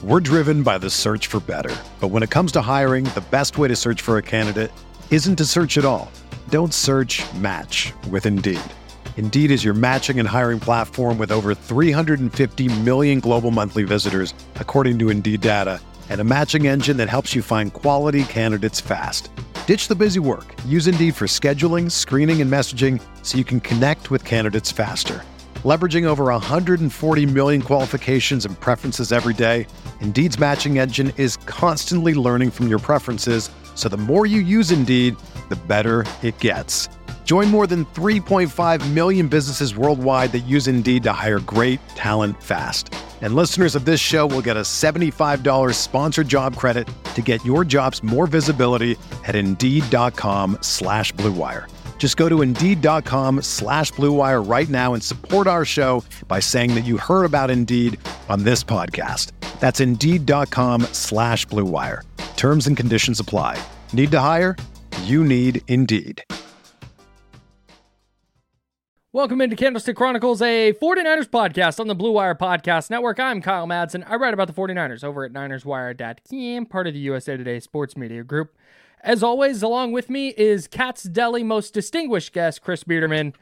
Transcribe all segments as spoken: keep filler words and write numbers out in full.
We're driven by the search for better. But when it comes to hiring, the best way to search for a candidate isn't to search at all. Don't search, match with Indeed. Indeed is your matching and hiring platform with over three hundred fifty million global monthly visitors, according to Indeed data, and a matching engine that helps you find quality candidates fast. Ditch the busy work. Use Indeed for scheduling, screening, and messaging so you can connect with candidates faster. Leveraging over one hundred forty million qualifications and preferences every day, Indeed's matching engine is constantly learning from your preferences, so the more you use Indeed, the better it gets. Join more than three point five million businesses worldwide that use Indeed to hire great talent fast. And listeners of this show will get a seventy-five dollars sponsored job credit to get your jobs more visibility at Indeed.com slash Blue Wire. Just go to Indeed.com slash Blue Wire right now and support our show by saying that you heard about Indeed on this podcast. That's Indeed.com slash Blue Wire. Terms and conditions apply. Need to hire? You need Indeed. Welcome into Candlestick Chronicles, a 49ers podcast on the Blue Wire Podcast Network. I'm Kyle Madsen. I write about the 49ers over at Niners Wire dot com, part of the U S A Today Sports Media Group. As always, along with me is Cat's Deli most distinguished guest, Chris Biederman.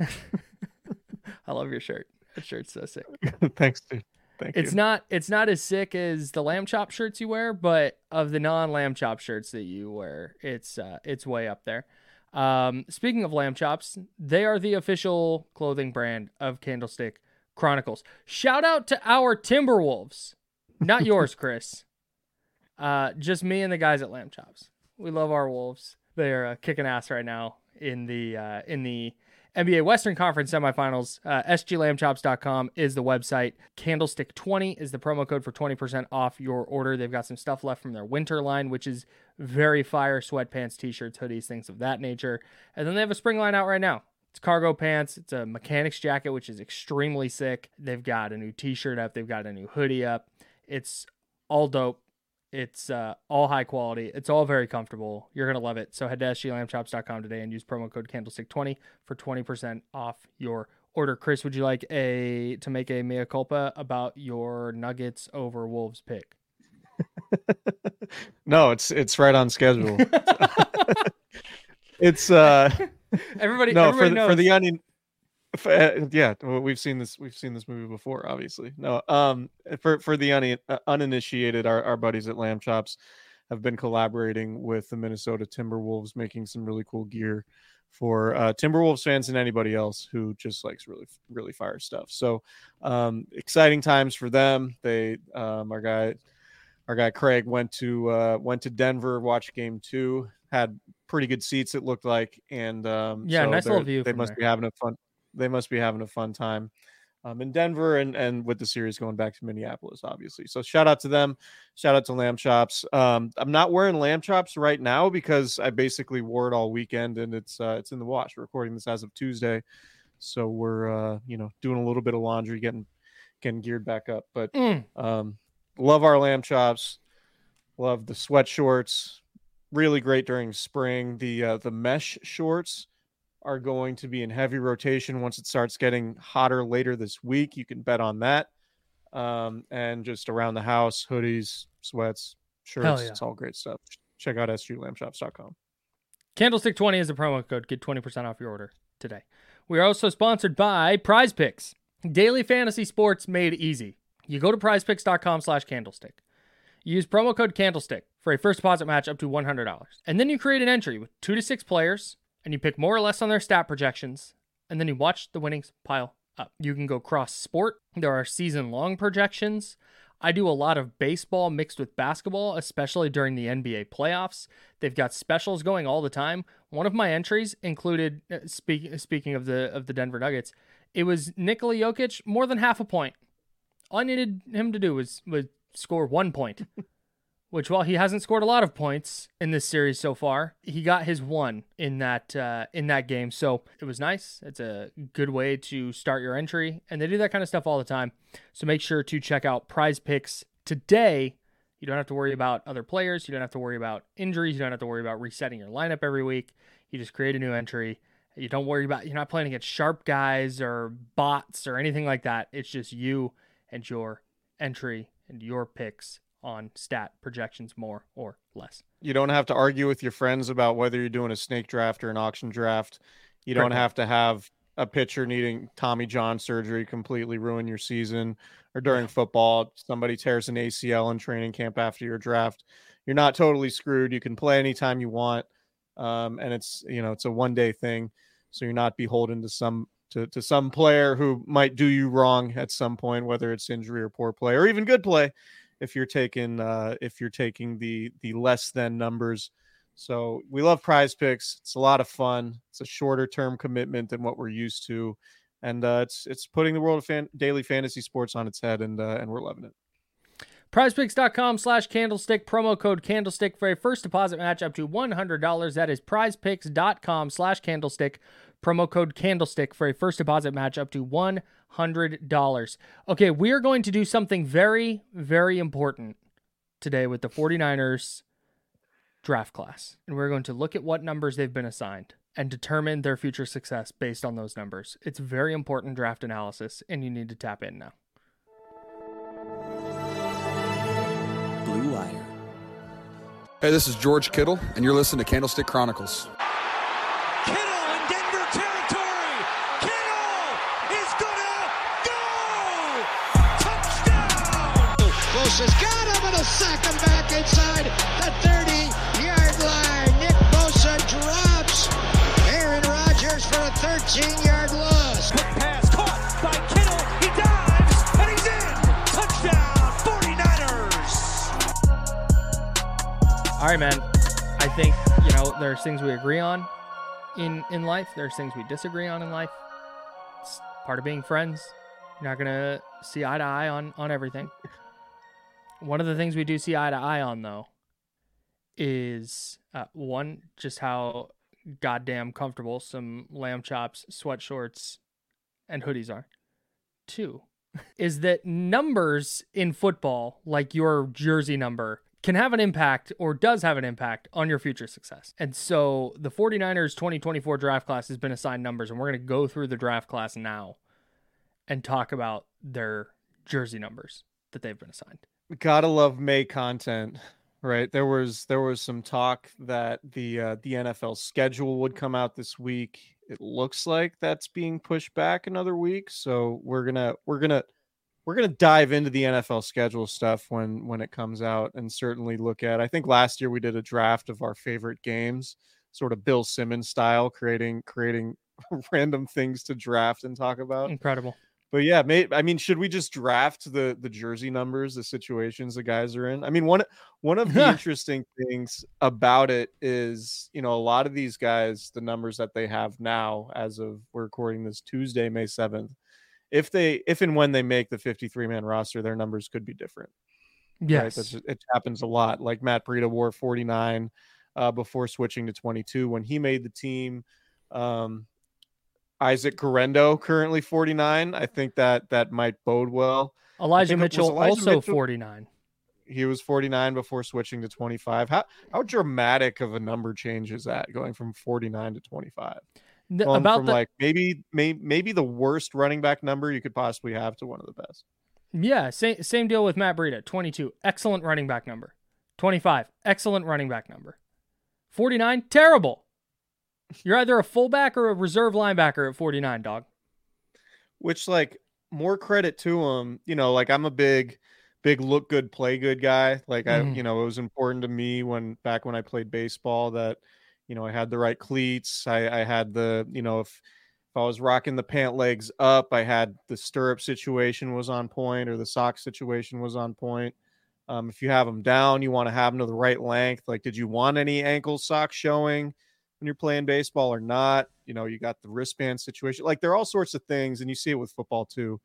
I love your shirt. That shirt's so sick. Thanks, dude. Thank it's you. not it's not as sick as the lamb chop shirts you wear, but of the non-lamb chop shirts that you wear, it's uh, it's way up there. Um, speaking of lamb chops, they are the official clothing brand of Candlestick Chronicles. Shout out to our Timberwolves. Not yours, Chris. Uh, just me and the guys at Lamb Chops. We love our Wolves. They're uh, kicking ass right now in the uh, in the N B A Western Conference semifinals. Uh, S G lamb chops dot com is the website. Candlestick twenty is the promo code for twenty percent off your order. They've got some stuff left from their winter line, which is very fire: sweatpants, t-shirts, hoodies, things of that nature. And then they have a spring line out right now. It's cargo pants. It's a mechanic's jacket, which is extremely sick. They've got a new t-shirt up. They've got a new hoodie up. It's all dope. It's uh, all high quality. It's all very comfortable. You're going to love it. So head to S G lamb chops dot com today and use promo code candlestick twenty for twenty percent off your order. Chris, would you like a to make a mea culpa about your Nuggets over Wolves pick? No, it's it's right on schedule. It's uh everybody no everybody for the, knows. for the onion. For, uh, yeah, well, we've seen this. We've seen this movie before, obviously. No, um, for for the un, uh, uninitiated, our, our buddies at Lamb Chops have been collaborating with the Minnesota Timberwolves, making some really cool gear for uh, Timberwolves fans and anybody else who just likes really really fire stuff. So, um, exciting times for them. They, um, our guy, our guy Craig went to uh, went to Denver, watched game two, had pretty good seats. It looked like, and um, yeah, so nice little view. They from must there. be having a fun. They must be having a fun time um, in Denver and, and with the series going back to Minneapolis, obviously. So shout out to them. Shout out to Lamb Chops. Um, I'm not wearing Lamb Chops right now because I basically wore it all weekend and it's uh, it's in the wash. We're recording this as of Tuesday. So we're, uh, you know, doing a little bit of laundry, getting getting geared back up. But Mm. um, love our Lamb Chops. Love the sweat shorts. Really great during spring. The uh, the mesh shorts are going to be in heavy rotation once it starts getting hotter later this week. You can bet on that. Um, and just around the house, hoodies, sweats, shirts, yeah. It's all great stuff. Check out S G lamb chops dot com. Candlestick twenty is the promo code. Get twenty percent off your order today. We are also sponsored by Prize Picks. Daily fantasy sports made easy. You go to prize picks dot com slash candlestick. You use promo code candlestick for a first deposit match up to one hundred dollars. And then you create an entry with two to six players, and you pick more or less on their stat projections, and then you watch the winnings pile up. You can go cross-sport. There are season-long projections. I do a lot of baseball mixed with basketball, especially during the N B A playoffs. They've got specials going all the time. One of my entries included, uh, speak, speaking of the of the Denver Nuggets, it was Nikola Jokic, more than half a point. All I needed him to do was, was score one point. Which, while he hasn't scored a lot of points in this series so far, he got his one in that uh, in that game. So it was nice. It's a good way to start your entry, and they do that kind of stuff all the time. So make sure to check out Prize Picks today. You don't have to worry about other players. You don't have to worry about injuries. You don't have to worry about resetting your lineup every week. You just create a new entry. You don't worry about, you're not playing against sharp guys or bots or anything like that. It's just you and your entry and your picks on stat projections, more or less. You don't have to argue with your friends about whether you're doing a snake draft or an auction draft. You don't Great. have to have a pitcher needing Tommy John surgery completely ruin your season, or during Yeah. football, somebody tears an A C L in training camp after your draft. You're not totally screwed. You can play anytime you want. Um, and it's, you know, it's a one day thing. So you're not beholden to some, to, to some player who might do you wrong at some point, whether it's injury or poor play or even good play. If you're taking, uh, if you're taking the, the less than numbers. So we love Prize Picks. It's a lot of fun. It's a shorter term commitment than what we're used to. And uh, it's, it's putting the world of fan, daily fantasy sports on its head, and, uh, and we're loving it. prizepicks.com slash candlestick, promo code candlestick for a first deposit match up to one hundred dollars. That is prizepicks.com slash candlestick, promo code candlestick for a first deposit match up to one hundred dollars. Okay, we are going to do something very, very important today with the 49ers draft class. And we're going to look at what numbers they've been assigned and determine their future success based on those numbers. It's very important draft analysis, and you need to tap in now. Blue Wire. Hey, this is George Kittle, and you're listening to Candlestick Chronicles. Kittle in Denver territory. Kittle is gonna go! Touchdown! Bosa's got him, and he'll sack him back inside the thirty-yard line. Nick Bosa drops Aaron Rodgers for a thirteen-yard loss. Quick pass caught by Kittle. He dives, and he's in. Touchdown, 49ers! All right, man. I think, you know, there's things we agree on in, in life. There's things we disagree on in life. It's part of being friends. You're not going to see eye to eye on, on everything. One of the things we do see eye to eye on, though, is uh, one, just how goddamn comfortable some lamb chops, sweatshorts, and hoodies are. Two, is that numbers in football, like your jersey number, can have an impact, or does have an impact, on your future success. And so the 49ers twenty twenty-four draft class has been assigned numbers, and we're going to go through the draft class now and talk about their jersey numbers that they've been assigned. Gotta love May content, right? There was there was some talk that the uh, the N F L schedule would come out this week. It looks like that's being pushed back another week. So we're gonna we're gonna we're gonna dive into the N F L schedule stuff when when it comes out, and certainly look at. I think last year we did a draft of our favorite games, sort of Bill Simmons style, creating creating random things to draft and talk about. Incredible. But yeah, may, I mean, should we just draft the the jersey numbers, the situations the guys are in? I mean, one one of the interesting things about it is, you know, a lot of these guys, the numbers that they have now, as of we're recording this Tuesday, May seventh, if they if and when they make the fifty-three man roster, their numbers could be different. Yes, right? That's, it happens a lot. Like Matt Breida wore forty-nine uh, before switching to twenty-two when he made the team. Um, Isaac Guerendo currently forty-nine. I think that that might bode well. Elijah Mitchell Elijah also Mitchell, forty-nine. He was forty-nine before switching to twenty-five. How how dramatic of a number change is that, going from forty-nine to twenty-five? The, Going about from the, like maybe may, maybe the worst running back number you could possibly have to one of the best. yeah, same same deal with Matt Breida. twenty-two, excellent running back number. twenty-five, excellent running back number. forty-nine, terrible. You're either a fullback or a reserve linebacker at forty-nine, dog. Which, like, more credit to him. You know, like, I'm a big, big look good, play good guy. Like, I, Mhm. you know, it was important to me when back when I played baseball that, you know, I had the right cleats. I, I had the, you know, if if I was rocking the pant legs up, I had the stirrup situation was on point, or the sock situation was on point. Um, if you have them down, you want to have them to the right length. Like, did you want any ankle socks showing when you're playing baseball or not? You know, you got the wristband situation. Like, there are all sorts of things, and you see it with football too.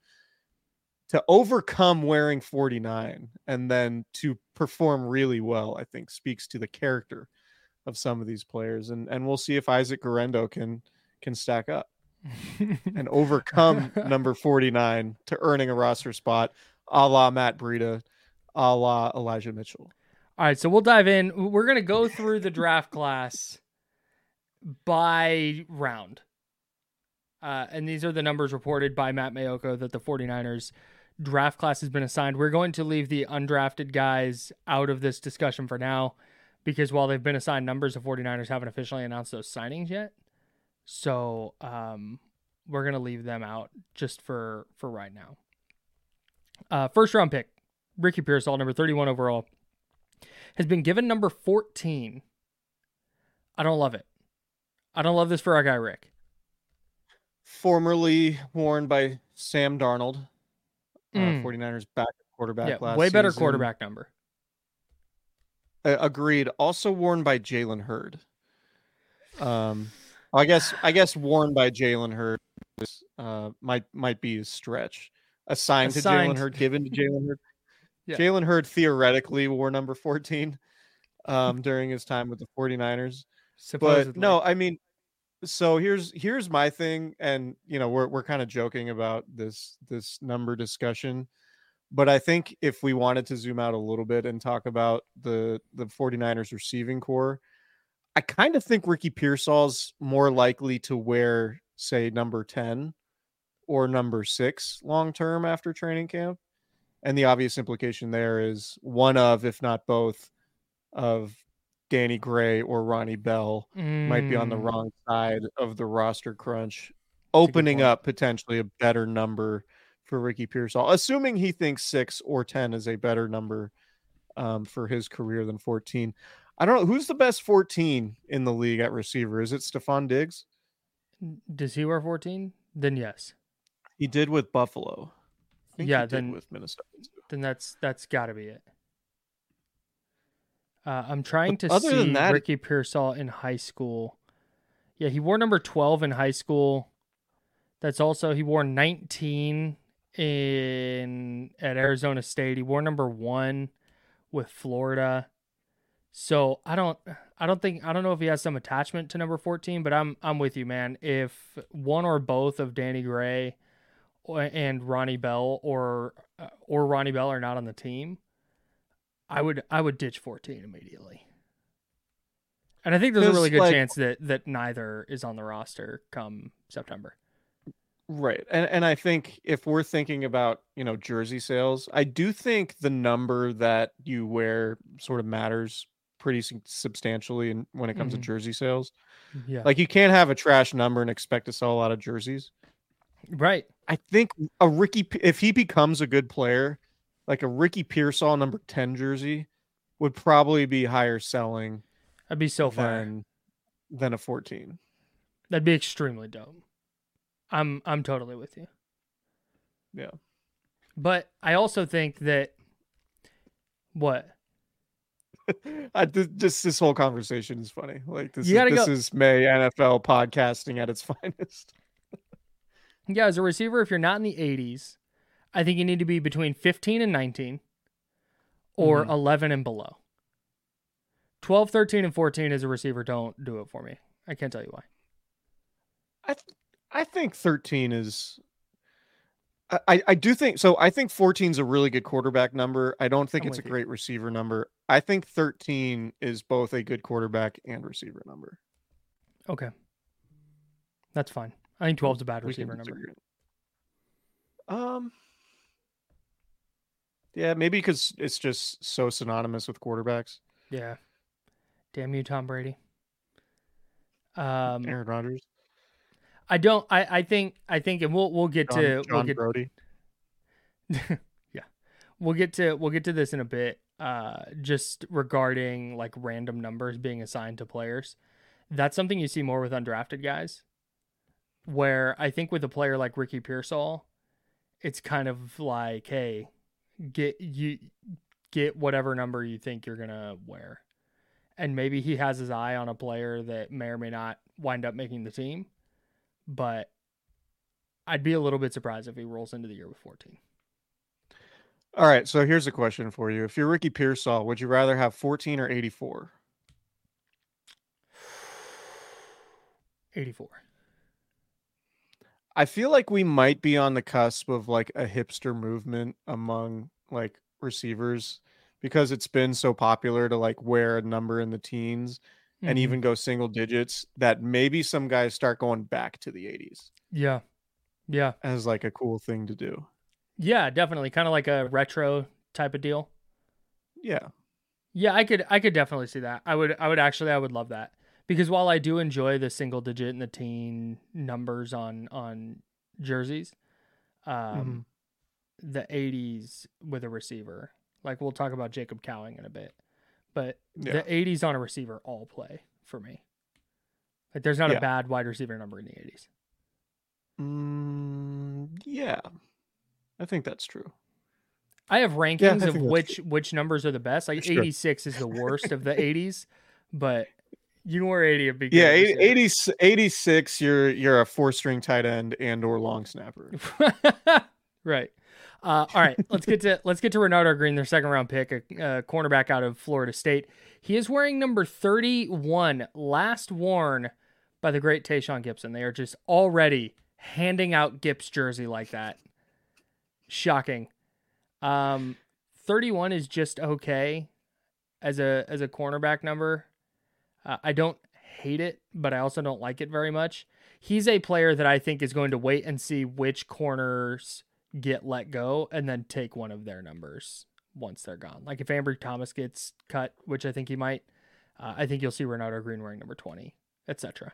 To overcome wearing forty-nine and then to perform really well, I think speaks to the character of some of these players. And and we'll see if Isaac Guerendo can can stack up and overcome number forty-nine to earning a roster spot, a la Matt Breida, a la Elijah Mitchell. All right, so we'll dive in. We're going to go through the draft class by round. Uh, and these are the numbers reported by Matt Mayoko that the 49ers draft class has been assigned. We're going to leave the undrafted guys out of this discussion for now because while they've been assigned numbers, the 49ers haven't officially announced those signings yet. So um, we're going to leave them out just for, for right now. Uh, first round pick, Ricky Pearsall, number thirty-one overall, has been given number fourteen. I don't love it. I don't love this for our guy, Rick. Formerly worn by Sam Darnold, Mm. uh, 49ers back quarterback Yeah, last way better season. quarterback number. Uh, agreed. Also worn by Jalen Hurd. Um, I guess I guess worn by Jalen Hurd is, uh, might might be a stretch. Assigned, Assigned. to Jalen Hurd, given to Jalen Hurd. Yeah. Jalen Hurd theoretically wore number fourteen um, during his time with the 49ers. Supposedly. But no, I mean, so here's here's my thing, and you know, we're we're kind of joking about this this number discussion, but I think if we wanted to zoom out a little bit and talk about the the 49ers receiving core, I kind of think Ricky Pearsall's more likely to wear, say, number ten or number six long term after training camp. And the obvious implication there is one of, if not both, of Danny Gray or Ronnie Bell might be on the Mm. wrong side of the roster crunch, opening point. up potentially a better number for Ricky Pearsall, assuming he thinks six or ten is a better number um, for his career than fourteen. I don't know. Who's the best fourteen in the league at receiver? Is it Stephon Diggs? Does he wear fourteen? Then yes. He did with Buffalo. I think Yeah, he did then- with Minnesota too. Then that's that's got to be it. Uh, I'm trying But to other see than that- Ricky Pearsall in high school. Yeah, he wore number twelve in high school. That's also he wore nineteen in at Arizona State. He wore number one with Florida. So I don't I don't think I don't know if he has some attachment to number fourteen, but I'm I'm with you, man. If one or both of Danny Gray or- and Ronnie Bell or uh, or Ronnie Bell are not on the team, I would I would ditch fourteen immediately. And I think there's a 'Cause, really good like- chance that that neither is on the roster come September. Right. And and I think if we're thinking about, you know, jersey sales, I do think the number that you wear sort of matters pretty su- substantially in, when it comes Mhm. to jersey sales. Yeah. Like you can't have a trash number and expect to sell a lot of jerseys. Right. I think a Ricky P- if he becomes a good player, like a Ricky Pearsall number ten jersey would probably be higher selling That'd be so far. than than a fourteen. That'd be extremely dope. I'm I'm totally with you. Yeah. But I also think that what? I, th- just this whole conversation is funny. Like this, You is, gotta this go- is May N F L podcasting at its finest. Yeah, as a receiver, if you're not in the eighties, I think you need to be between fifteen and nineteen or Mhm. eleven and below. twelve, thirteen, and fourteen as a receiver don't do it for me. I can't tell you why. I th- I think thirteen is. I, I- I do think so. I think fourteen is a really good quarterback number. I don't think I'm it's a with you. great receiver number. I think thirteen is both a good quarterback and receiver number. Okay. That's fine. I think twelve is a bad We can receiver number. disagree. Um. Yeah, maybe because it's just so synonymous with quarterbacks. Yeah. Damn you, Tom Brady. Um, Aaron Rodgers, I don't. I, I think. I think, and we'll we'll get John, to we'll John get Brody. yeah, we'll get to we'll get to this in a bit. Uh, just regarding like random numbers being assigned to players, that's something you see more with undrafted guys. Where I think with a player like Ricky Pearsall, it's kind of like, hey, get you get whatever number you think you're gonna wear, and maybe he has his eye on a player that may or may not wind up making the team, but I'd be a little bit surprised if he rolls into the year with fourteen. All right, so here's a question for you. If you're Ricky Pearsall, would you rather have fourteen or eighty-four? eighty-four. I feel like we might be on the cusp of like a hipster movement among like receivers because it's been so popular to like wear a number in the teens and Mhm. even go single digits that maybe some guys start going back to the eighties Yeah. Yeah. as like a cool thing to do. Yeah, definitely. Kind of like a retro type of deal. Yeah. Yeah, I could I could definitely see that. I would I would actually I would love that. Because while I do enjoy the single digit and the teen numbers on on jerseys, um Mhm. the eighties with a receiver. Like we'll talk about Jacob Cowing in a bit. But Yeah. the eighties on a receiver all play for me. Like there's not Yeah. a bad wide receiver number in the eighties. Mm, yeah. I think that's true. I have Yeah, rankings I of think that's which which numbers are the best. Like Sure. eighty-six is the worst of the eighties, but you can wear eighty and be good. Yeah, this eighty, year. eighty, eighty-six, you're you're a four-string tight end and or long snapper. Right. Uh, all right, let's get to let's get to Renardo Green, their second round pick, a, a cornerback out of Florida State. He is wearing number thirty-one, last worn by the great Tayshaun Gibson. They are just already handing out Gibbs jersey like that. Shocking. Um, thirty-one is just okay as a as a cornerback number. Uh, I don't hate it, but I also don't like it very much. He's a player that I think is going to wait and see which corners get let go and then take one of their numbers once they're gone. Like if Ambry Thomas gets cut, which I think he might, uh, I think you'll see Renardo Green wearing number twenty, et cetera.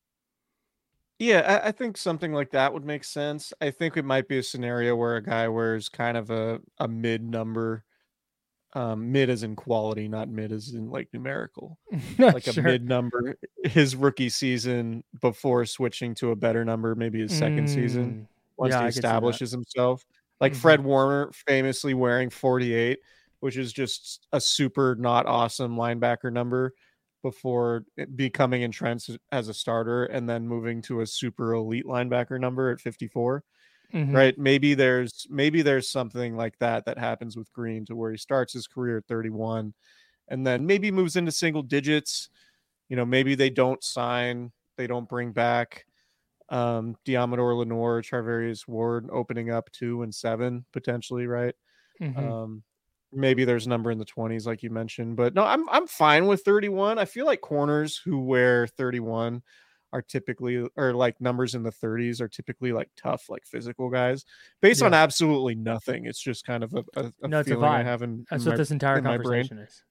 Yeah, I, I think something like that would make sense. I think it might be a scenario where a guy wears kind of a, a mid number, um, mid as in quality, not mid as in like numerical, like Sure. a mid number his rookie season before switching to a better number, maybe his second season Mm, once yeah, he I could see that. establishes himself. Like Mhm. Fred Warner famously wearing forty-eight, which is just a super not awesome linebacker number before it becoming entrenched as a starter and then moving to a super elite linebacker number at fifty-four. Mhm. Right? Maybe there's maybe there's something like that that happens with Green to where he starts his career at thirty-one and then maybe moves into single digits. You know, maybe they don't sign, they don't bring back um Diamador Lenore, Charvarius Ward opening up two and seven potentially, right? Mhm. Um maybe there's a number in the twenties like you mentioned, but no, I'm I'm fine with thirty-one. I feel like corners who wear thirty-one are typically, or like numbers in the thirties are typically like tough, like physical guys based on Yeah. absolutely nothing. It's just kind of a, a, a No, it's a feeling I vibe. have in, That's in what my, this entire in my brain. conversation is.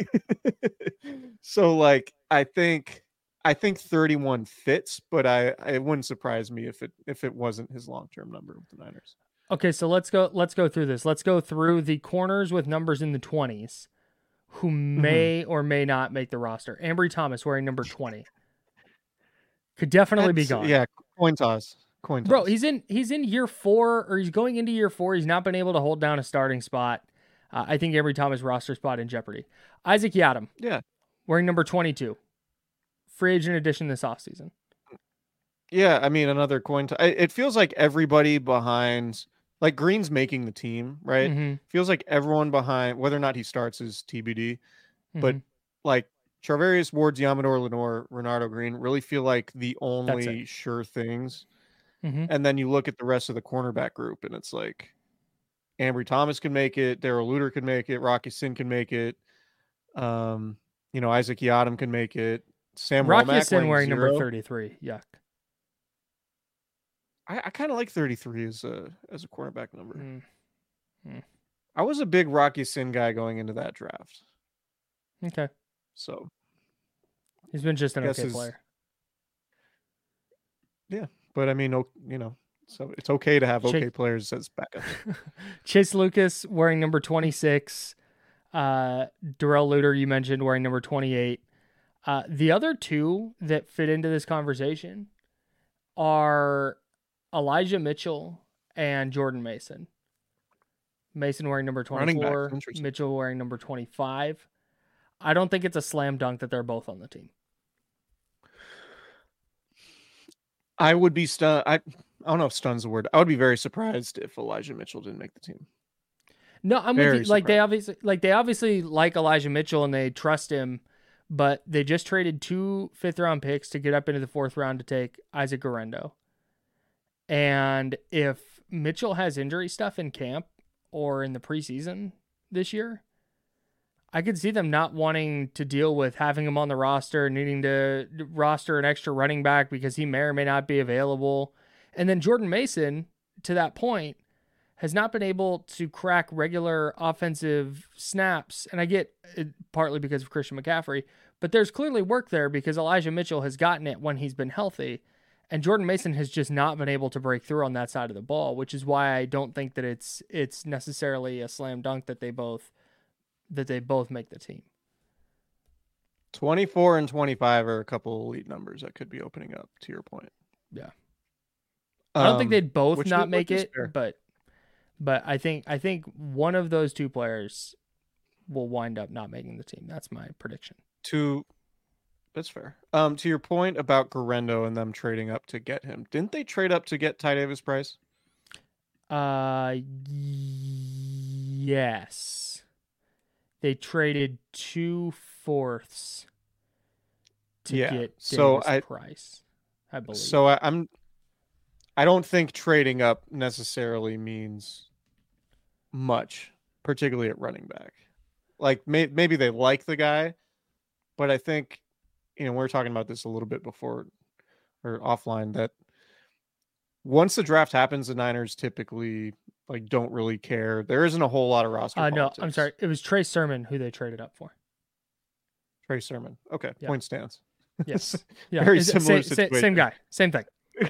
So like I think I think thirty-one fits, but I it wouldn't surprise me if it if it wasn't his long-term number with the Niners. Okay, so let's go let's go through this. Let's go through the corners with numbers in the twenties who may or may not make the roster. Ambry Thomas wearing number twenty. Could definitely be That's- gone. Yeah, coin toss. Coin toss. Bro, he's in he's in year four, or he's going into year four. He's not been able to hold down a starting spot. Uh, I think Ambry Thomas roster spot in jeopardy. Isaac Yiadom Yeah. wearing number twenty-two. Free agent addition this offseason. Yeah, I mean another coin toss. It feels like everybody behind, like Green's making the team, right? Mhm. Feels like everyone behind, whether or not he starts is T B D, but Mhm. like Charvarius Ward, Diamador Lenore, Renardo Green really feel like the only it. sure things. Mhm. And then you look at the rest of the cornerback group, and it's like Ambry Thomas can make it, Darrell Luter can make it, Rocky Sin can make it, um, you know, Isaac Yiadom can make it, Sam Rocky Womack Sin wearing number zero. thirty-three. Yuck. I, I kind of like thirty-three as a as a cornerback number. Mm. Mm. I was a big Rocky Sin guy going into that draft, Okay. so He's been just an Guess okay his- player. but I mean, o- you know, so it's okay to have Shake- okay players as backup. Chase Lucas wearing number twenty-six. Uh, Darrell Luter, you mentioned, wearing number twenty-eight. Uh, the other two that fit into this conversation are Elijah Mitchell and Jordan Mason. Mason wearing number Running backs, twenty-four, interesting. Mitchell wearing number twenty-five. I don't think it's a slam dunk that they're both on the team. I would be stunned. I, I don't know if "stun's" the word. I would be very surprised if Elijah Mitchell didn't make the team. No, I'm Very with you. Like they surprised. obviously, like they obviously like Elijah Mitchell and they trust him, but they just traded two fifth round picks to get up into the fourth round to take Isaac Guerrero. And if Mitchell has injury stuff in camp or in the preseason this year, I could see them not wanting to deal with having him on the roster, needing to roster an extra running back because he may or may not be available. And then Jordan Mason, to that point, has not been able to crack regular offensive snaps. And I get it partly because of Christian McCaffrey, but there's clearly work there because Elijah Mitchell has gotten it when he's been healthy. And Jordan Mason has just not been able to break through on that side of the ball, which is why I don't think that it's it's necessarily a slam dunk that they both that they both make the team. twenty-four and twenty-five are a couple elite numbers that could be opening up, to your point. Yeah. I don't um, think they'd both which, not make it, fair. but but I think I think one of those two players will wind up not making the team. That's my prediction. To That's fair. Um, to your point about Garendo and them trading up to get him, didn't they trade up to get Ty Davis Price? Uh, yes. They traded two fourths to yeah. get Davis so I, Price, I believe. So I, I'm. I don't think trading up necessarily means much, particularly at running back. Like may, maybe they like the guy, but I think. You know, we were talking about this a little bit before or offline that once the draft happens, the Niners typically like don't really care. There isn't a whole lot of roster. Uh, no, politics. I'm sorry. It was Trey Sermon who they traded up for. Trey Sermon. Okay. Yeah. Point stands. Yes. Yeah. Very Is similar it, same, situation. same guy. Same thing.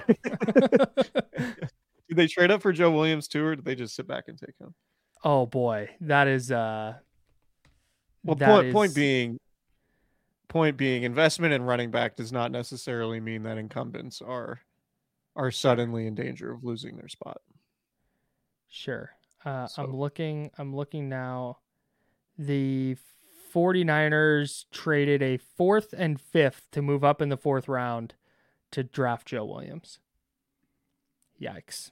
Did they trade up for Joe Williams too, or did they just sit back and take him? Oh boy. That is uh well that point is... point being Point being, investment in running back does not necessarily mean that incumbents are are suddenly in danger of losing their spot. Sure. Uh, so. I'm looking I'm looking now. The 49ers traded a fourth and fifth to move up in the fourth round to draft Joe Williams. Yikes.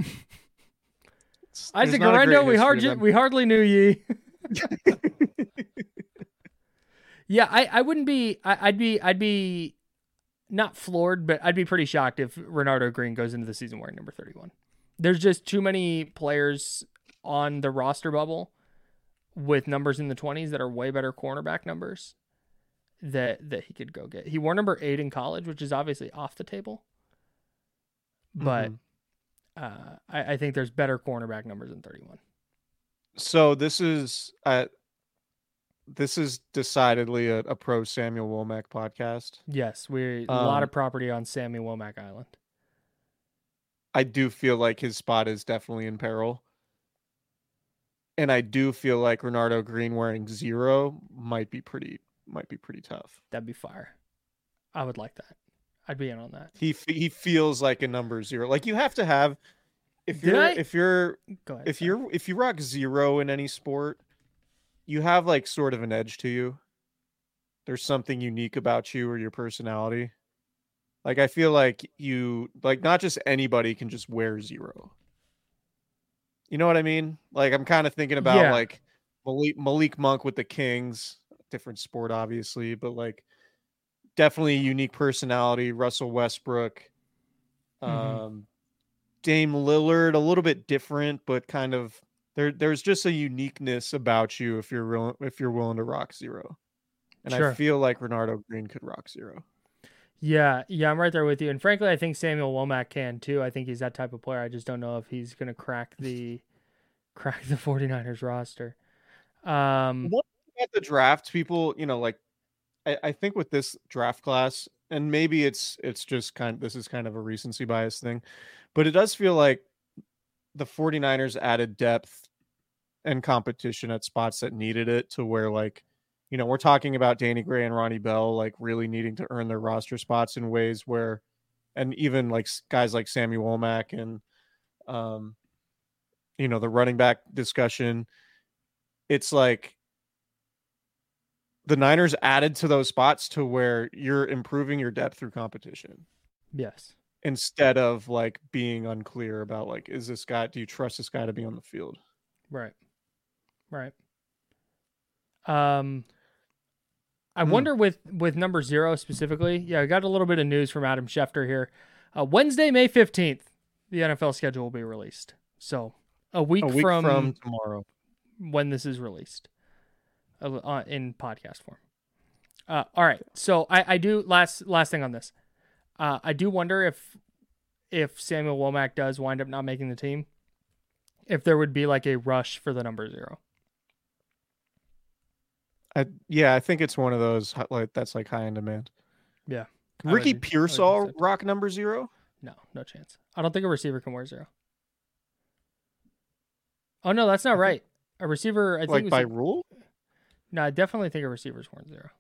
Isaac Garendo, we hardly we hardly knew ye. Yeah, I, I wouldn't be I, I'd be I'd be not floored, but I'd be pretty shocked if Renardo Green goes into the season wearing number thirty-one. There's just too many players on the roster bubble with numbers in the twenties that are way better cornerback numbers that that he could go get. He wore number eight in college, which is obviously off the table. But mm-hmm. uh, I, I think there's better cornerback numbers than thirty-one. So this is uh, this is decidedly a, a pro Samuel Womack podcast. Yes, we a um, lot of property on Samuel Womack Island. I do feel like his spot is definitely in peril. And I do feel like Renardo Green wearing zero might be pretty might be pretty tough. That'd be fire. I would like that. I'd be in on that. He he feels like a number zero. Like you have to have if Did you're I? if you're Go ahead, if sorry. you're if you rock zero in any sport, you have like sort of an edge to you. There's something unique about you or your personality. Like I feel like you like not just anybody can just wear zero. You know what I mean? Like I'm kind of thinking about Yeah. like Malik, Malik Monk with the Kings, different sport obviously, but like definitely a unique personality. Russell Westbrook, um, Mm-hmm. Dame Lillard, a little bit different, but kind of there. There's just a uniqueness about you if you're real, if you're willing to rock zero. And Sure. I feel like Renardo Green could rock zero. Yeah, yeah, I'm right there with you. And frankly, I think Samuel Womack can too. I think he's that type of player. I just don't know if he's going to crack the crack the 49ers roster. Um, What about the draft? People, you know, like I, I think with this draft class, and maybe it's it's just kind of this is kind of a recency bias thing, but it does feel like the 49ers added depth and competition at spots that needed it to where like, you know, we're talking about Danny Gray and Ronnie Bell, like really needing to earn their roster spots in ways where, and even like guys like Sammy Womack and, um, you know, the running back discussion, it's like the Niners added to those spots to where you're improving your depth through competition yes. instead of like being unclear about like, is this guy, do you trust this guy to be on the field? Right. Right. Um, I Hmm. wonder with, with number zero specifically. Yeah, I got a little bit of news from Adam Schefter here. Uh, Wednesday, May fifteenth, the N F L schedule will be released. So a week, A week from, from tomorrow. when this is released uh, uh, in podcast form. Uh, all right. So I, I do last, last thing on this. Uh, I do wonder if, if Samuel Womack does wind up not making the team, if there would be like a rush for the number zero. I, yeah, I think it's one of those hi- like that's like high in demand. Yeah. I Ricky would- I would Pearsall accept it. rock number zero. No, no chance. I don't think a receiver can wear zero. Oh no, that's not right. A receiver, I think Like was by a- rule, no, I definitely think a receiver's worn zero.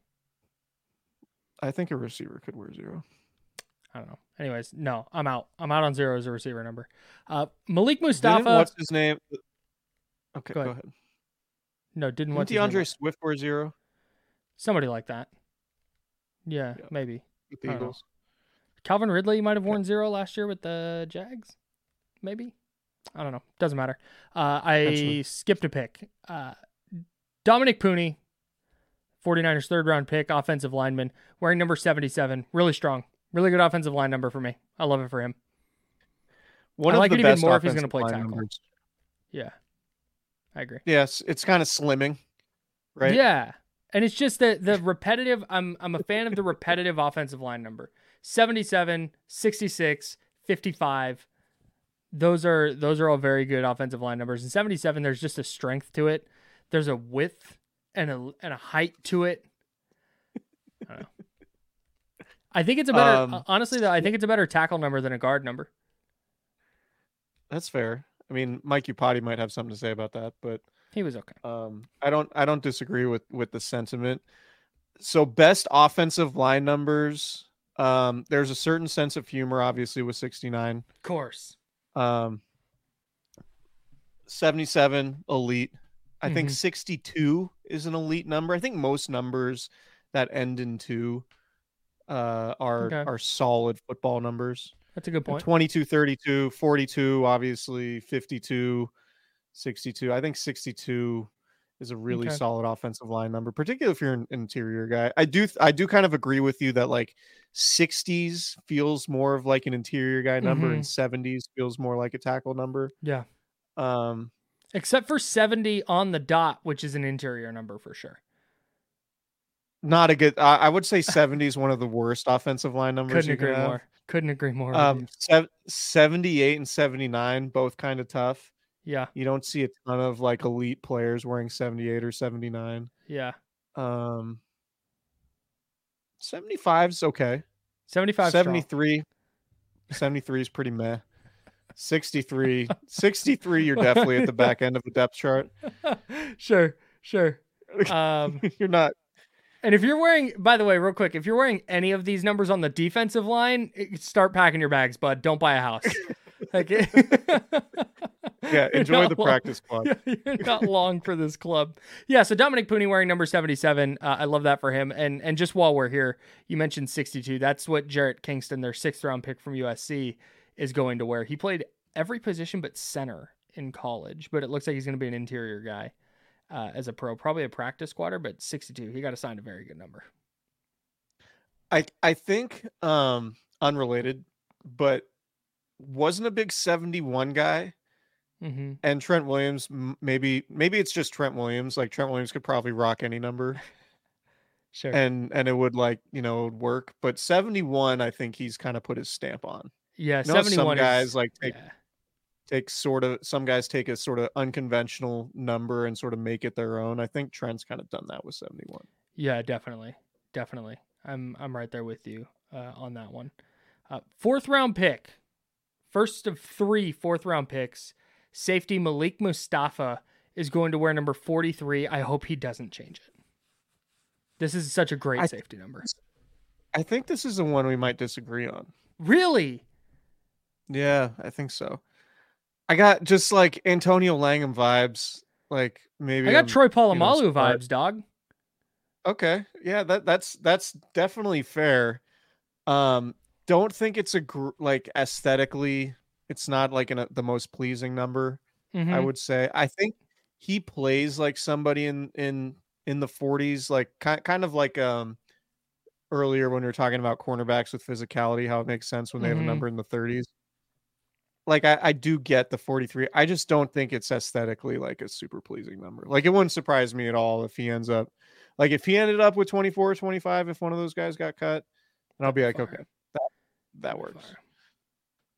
I think a receiver could wear zero. I don't know. Anyways, no, I'm out. I'm out on zero as a receiver number. Uh, Malik Didn't- Mustafa. what's his name? Okay, Go go ahead. ahead. No, didn't Didn't want DeAndre Swift wear zero Somebody like that. Yeah, Yeah. maybe. with the I don't know. Eagles? Calvin Ridley might have worn zero last year with the Jags. Maybe. I don't know. Doesn't matter. Uh, I Potentially. skipped a pick. Uh, Dominic Pooney, 49ers third round pick, offensive lineman, wearing number seventy-seven. Really strong. Really good offensive line number for me. I love it for him. One I of like the it even best more if he's gonna offensive play line tackle. numbers. Yeah. I agree. Yes, it's kind of slimming, right? Yeah. And it's just that the repetitive, I'm I'm a fan of the repetitive offensive line number. seventy-seven, sixty-six, fifty-five. Those are those are all very good offensive line numbers. And seventy-seven, there's just a strength to it. There's a width and a and a height to it. I don't know. I think it's a better Um, honestly though, I think it's a better tackle number than a guard number. That's fair. I mean, Mike Upati might have something to say about that, but He was okay. um, I don't. I don't disagree with with the sentiment. So, best offensive line numbers. Um, there's a certain sense of humor, obviously, with sixty-nine. Of course. Um, seventy-seven, elite. I think Mhm. sixty-two is an elite number. I think most numbers that end in two uh, are Okay. are solid football numbers. That's a good point. twenty-two, thirty-two, forty-two, obviously, fifty-two, sixty-two. I think sixty-two is a really Okay. solid offensive line number, particularly if you're an interior guy. I do I do kind of agree with you that like sixties feels more of like an interior guy number Mhm. and seventies feels more like a tackle number. Yeah. Um Except for seventy on the dot, which is an interior number for sure. not a good I, I would say seventy is one of the worst offensive line numbers Couldn't you can agree have. more. Couldn't agree more. with Um you. sev- seventy-eight and seventy-nine both kind of tough. Yeah. You don't see a ton of like elite players wearing seventy-eight or seventy-nine. Yeah. Um, seventy-five's okay. seventy-five. seventy-three, seventy-three is pretty meh. sixty-three, sixty-three, you're definitely at the back end of the depth chart. Sure. Sure. Um, You're not. and if you're wearing, by the way, real quick, if you're wearing any of these numbers on the defensive line, it- start packing your bags, bud. Don't buy a house. Like, Yeah, you're enjoy not the long- practice squad. Yeah, you're not long for this club. Yeah, so Dominic Pooney wearing number seventy-seven. Uh, I love that for him. And and just while we're here, you mentioned sixty-two. That's what Jarrett Kingston, their sixth round pick from U S C, is going to wear. He played every position but center in college, but it looks like he's going to be an interior guy uh, as a pro. Probably a practice squatter, but sixty-two. He got assigned a very good number. I I think um unrelated, but wasn't a big seventy-one guy. Mm-hmm. And Trent Williams, m- maybe maybe it's just Trent Williams. Like Trent Williams could probably rock any number, Sure. and and it would like you know it would work. But seventy-one, I think he's kind of put his stamp on. yeah, You know how some seventy-one guys is, like take yeah. take sort of some guys take a sort of unconventional number and sort of make it their own. I think Trent's kind of done that with seventy-one. Yeah, definitely, definitely. I'm I'm right there with you uh, on that one. Uh, fourth round pick, first of three fourth round picks. Safety Malik Mustafa is going to wear number forty-three. I hope he doesn't change it. This is such a great I- safety number. I think this is the one we might disagree on. Really? Yeah, I think so. I got just like Antonio Langham vibes. Like maybe I got I'm, Troy you know, Polamalu smart. vibes, dog. Okay, yeah, that that's that's definitely fair. Um, don't think it's a gr- like aesthetically, it's not like an, the most pleasing number. I Mhm. would say. I think he plays like somebody in in in the forties, like kind kind of like um earlier when we were talking about cornerbacks with physicality, how it makes sense when they have Mhm. a number in the thirties. Like I, I do get the forty-three. I just don't think it's aesthetically like a super pleasing number. Like it wouldn't surprise me at all if he ends up like if he ended up with twenty-four or twenty-five, if one of those guys got cut, and I'll be like, Fire. okay, that that Fire. works.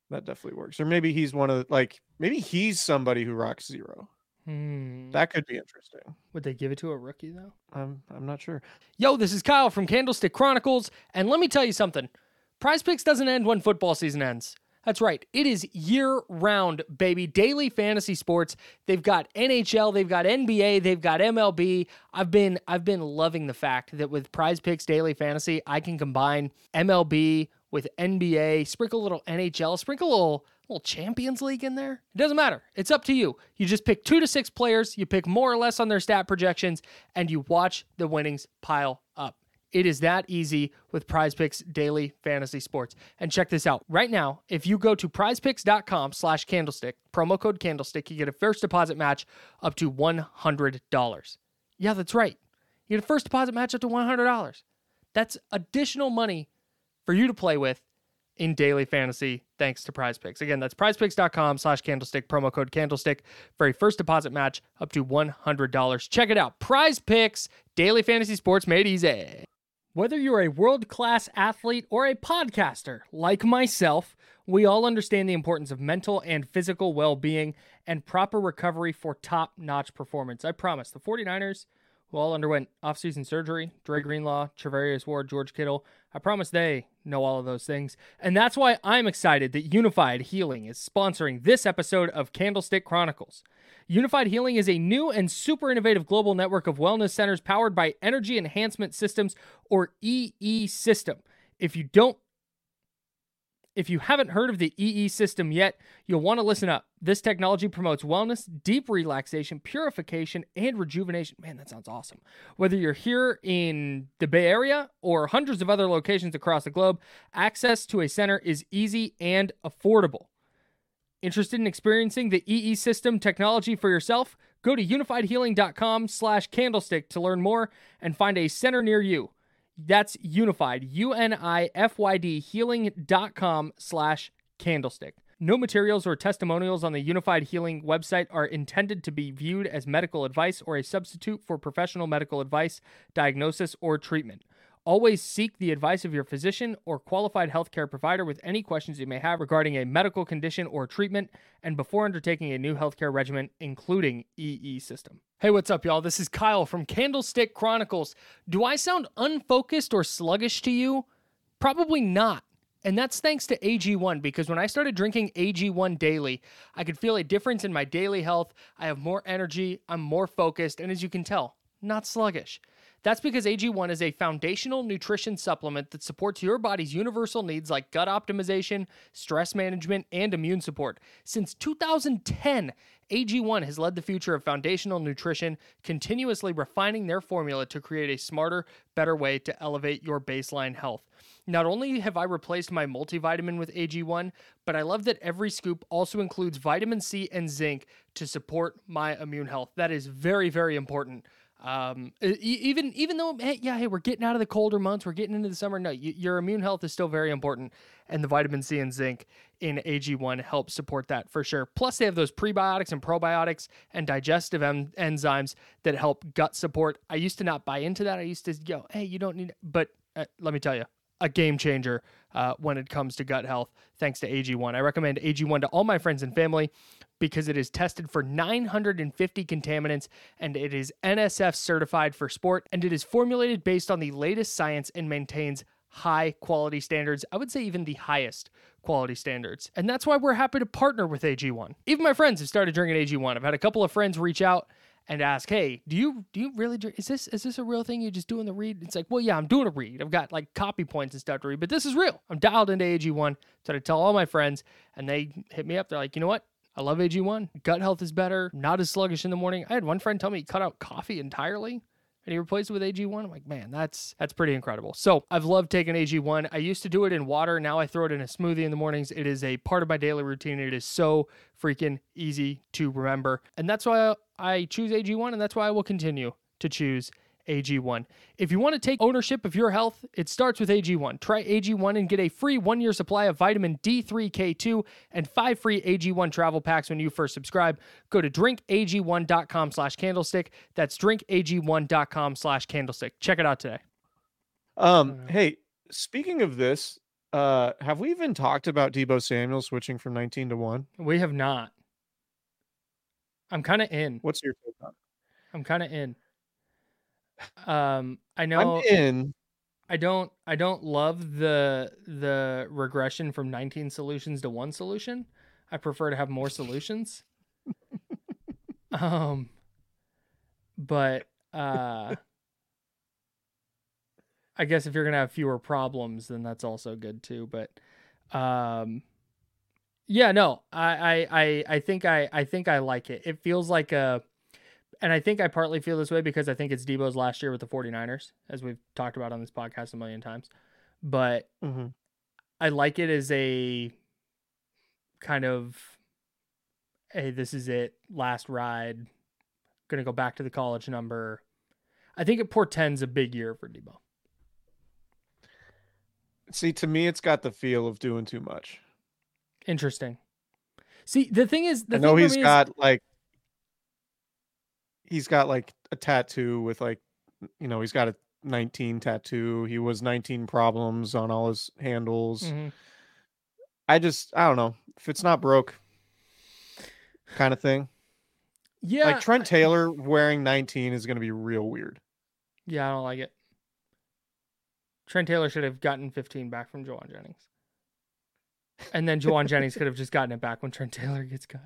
that definitely works. Or maybe he's one of the, like maybe he's somebody who rocks zero. Hmm. That could be interesting. Would they give it to a rookie though? I'm I'm not sure. Yo, this is Kyle from Candlestick Chronicles, and let me tell you something. Prize Picks doesn't end when football season ends. That's right. It is year-round, baby. Daily fantasy sports. They've got N H L, they've got N B A, they've got M L B. I've been I've been loving the fact that with Prize Picks Daily Fantasy, I can combine M L B with N B A, sprinkle a little N H L, sprinkle a little, little Champions League in there. It doesn't matter. It's up to you. You just pick two to six players, you pick more or less on their stat projections, and you watch the winnings pile up. It is that easy with Prize Picks Daily Fantasy Sports. And check this out. Right now, if you go to prizepicks.com slash candlestick, promo code candlestick, you get a first deposit match up to one hundred dollars. Yeah, that's right. You get a first deposit match up to one hundred dollars. That's additional money for you to play with in daily fantasy thanks to Prize Picks. Again, that's prizepicks.com slash candlestick, promo code candlestick for a first deposit match up to one hundred dollars. Check it out. Prize Picks Daily Fantasy Sports made easy. Whether you're a world-class athlete or a podcaster like myself, we all understand the importance of mental and physical well-being and proper recovery for top-notch performance. I promise, the 49ers, who all underwent off-season surgery, Dre Greenlaw, Travarius Ward, George Kittle, I promise they know all of those things. And that's why I'm excited that Unified Healing is sponsoring this episode of Candlestick Chronicles. Unified Healing is a new and super innovative global network of wellness centers powered by Energy Enhancement Systems, or E E System. If you don't, if you haven't heard of the E E System yet, you'll want to listen up. This technology promotes wellness, deep relaxation, purification, and rejuvenation. Man, that sounds awesome. Whether you're here in the Bay Area or hundreds of other locations across the globe, access to a center is easy and affordable. Interested in experiencing the E E System technology for yourself? Go to unifiedhealing.com slash candlestick to learn more and find a center near you. That's Unified, U N I F Y D, healing.com slash candlestick. No materials or testimonials on the Unified Healing website are intended to be viewed as medical advice or a substitute for professional medical advice, diagnosis, or treatment. Always seek the advice of your physician or qualified healthcare provider with any questions you may have regarding a medical condition or treatment and before undertaking a new healthcare regimen, including E E System. Hey, what's up, y'all? This is Kyle from Candlestick Chronicles. Do I sound unfocused or sluggish to you? Probably not. And that's thanks to A G one, because when I started drinking A G one daily, I could feel a difference in my daily health. I have more energy, I'm more focused, and as you can tell, not sluggish. That's because A G one is a foundational nutrition supplement that supports your body's universal needs like gut optimization, stress management, and immune support. Since two thousand ten, A G one has led the future of foundational nutrition, continuously refining their formula to create a smarter, better way to elevate your baseline health. Not only have I replaced my multivitamin with A G one, but I love that every scoop also includes vitamin C and zinc to support my immune health. That is very, very important. Um, even, even though, hey, yeah, hey, we're getting out of the colder months, we're getting into the summer. No, y- your immune health is still very important. And the vitamin C and zinc in A G one helps support that for sure. Plus they have those prebiotics and probiotics and digestive en- enzymes that help gut support. I used to not buy into that. I used to go, hey, you don't need, but uh, let me tell you, a game changer uh, when it comes to gut health, thanks to A G one. I recommend A G one to all my friends and family because it is tested for nine hundred fifty contaminants and it is N S F certified for sport, and it is formulated based on the latest science and maintains high quality standards. I would say even the highest quality standards. And that's why we're happy to partner with A G one. Even my friends have started drinking A G one. I've had a couple of friends reach out and ask, hey, do you do you really drink? Is this is this a real thing? You're just doing the read? It's like, well, yeah, I'm doing a read. I've got like copy points and stuff to read, but this is real. I'm dialed into A G one. So I tell all my friends, and they hit me up. They're like, you know what? I love A G one. Gut health is better. Not as sluggish in the morning. I had one friend tell me he cut out coffee entirely and he replaced it with A G one. I'm like, man, that's that's pretty incredible. So I've loved taking A G one. I used to do it in water. Now I throw it in a smoothie in the mornings. It is a part of my daily routine. It is so freaking easy to remember. And that's why I choose A G one, and that's why I will continue to choose A G one. If you want to take ownership of your health, it starts with A G one. Try A G one and get a free one-year supply of vitamin D three K two and five free A G one travel packs when you first subscribe. Go to drinkag1.com slash candlestick. That's drinkag1.com slash candlestick. Check it out today. Um, hey, speaking of this, Uh, have we even talked about Deebo Samuel switching from nineteen to one? We have not. I'm kind of in. What's your take on it? I'm kind of in. Um, I know. I'm in. I don't. I don't love the the regression from nineteen solutions to one solution. I prefer to have more solutions. um, but uh, I guess if you're gonna have fewer problems, then that's also good too. But um, yeah, no, I I I, I think I I think I like it. It feels like a. And I think I partly feel this way because I think it's Deebo's last year with the 49ers, as we've talked about on this podcast a million times. But mm-hmm. I like it as a kind of, hey, this is it, last ride, going to go back to the college number. I think it portends a big year for Deebo. See, to me, it's got the feel of doing too much. Interesting. See, the thing is, the I know thing he's for me got is, like, he's got like a tattoo with like, you know, he's got a nineteen tattoo. He was nineteen problems on all his handles. mm-hmm. I just, I don't know if it's not broke kind of thing. Yeah. Like Trent Taylor wearing nineteen is going to be real weird. Yeah. I don't like it. Trent Taylor should have gotten fifteen back from Jawan Jennings. And then Jawan Jennings could have just gotten it back when Trent Taylor gets cut.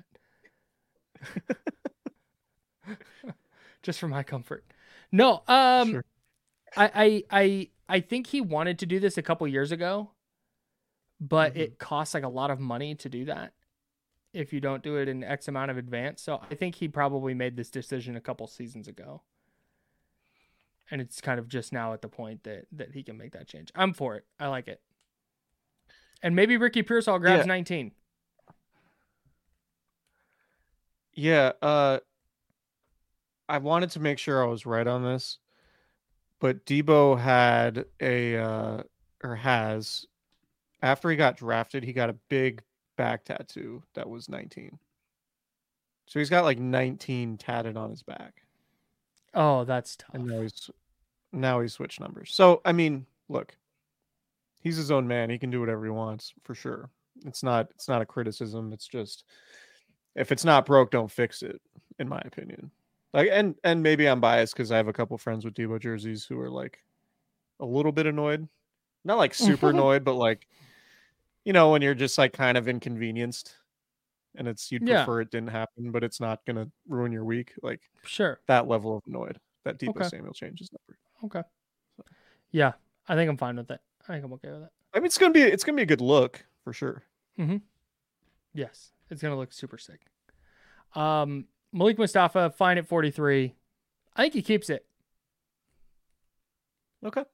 Just for my comfort. No, um, Sure. I, I, I, I think he wanted to do this a couple years ago, but Mhm. it costs like a lot of money to do that if you don't do it in X amount of advance. So I think he probably made this decision a couple seasons ago. And it's kind of just now at the point that, that he can make that change. I'm for it. I like it. And maybe Ricky Pearsall grabs Yeah. nineteen. Yeah, uh, I wanted to make sure I was right on this, but Deebo had a, uh, or has, after he got drafted, he got a big back tattoo that was nineteen. So he's got like nineteen tatted on his back. Oh, that's tough. And now he's, now he's switched numbers. So, I mean, look, he's his own man. He can do whatever he wants for sure. It's not, it's not a criticism. It's just, if it's not broke, don't fix it, in my opinion. Like, and and maybe I'm biased because I have a couple friends with Deebo jerseys who are like a little bit annoyed, not like super annoyed, but like, you know, when you're just like kind of inconvenienced, and it's you'd Yeah. prefer it didn't happen, but it's not gonna ruin your week. Like Sure. that level of annoyed that Deebo Okay. Samuel changes number. Okay. Yeah, I think I'm fine with it. I think I'm okay with it. I mean, it's gonna be it's gonna be a good look for sure. Mm-hmm. Yes, it's gonna look super sick. Um, Malik Mustafa, fine at forty-three. I think he keeps it. Okay.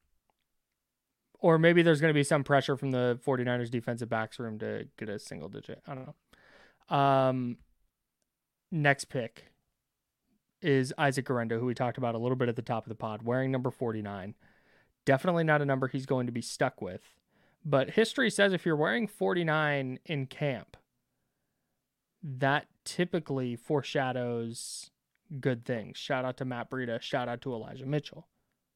Or maybe there's going to be some pressure from the 49ers defensive backs room to get a single digit. I don't know. Um, next pick is Isaac Guerendo, who we talked about a little bit at the top of the pod, wearing number forty-nine. Definitely not a number he's going to be stuck with. But history says if you're wearing forty-nine in camp, that typically foreshadows good things. Shout out to Matt Breida. Shout out to Elijah Mitchell.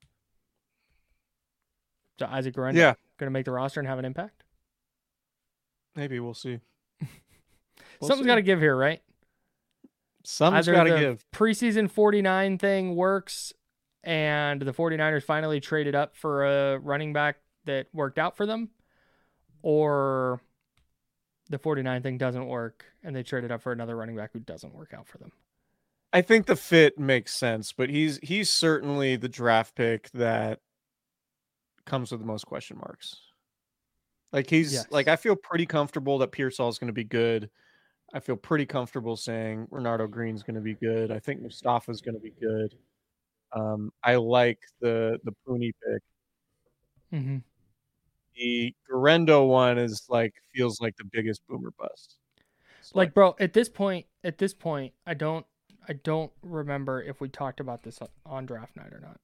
So Isaac Guerendo, Yeah. going to make the roster and have an impact? Maybe we'll see. We'll Something's see. got to give here, right? Something's Either got to the give. preseason forty-nine thing works and the 49ers finally traded up for a running back that worked out for them, or the forty-nine thing doesn't work and they traded up for another running back who doesn't work out for them. I think the fit makes sense, but he's he's certainly the draft pick that comes with the most question marks. Like he's Yes. like I feel pretty comfortable that Pearsall is going to be good. I feel pretty comfortable saying Renardo Green's going to be good. I think Mustafa's going to be good. Um, I like the the Pooney pick. Mm-hmm. The Guerendo one is like feels like the biggest boomer bust. So, Like, bro, at this point, at this point, I don't, I don't remember if we talked about this on- on draft night or not.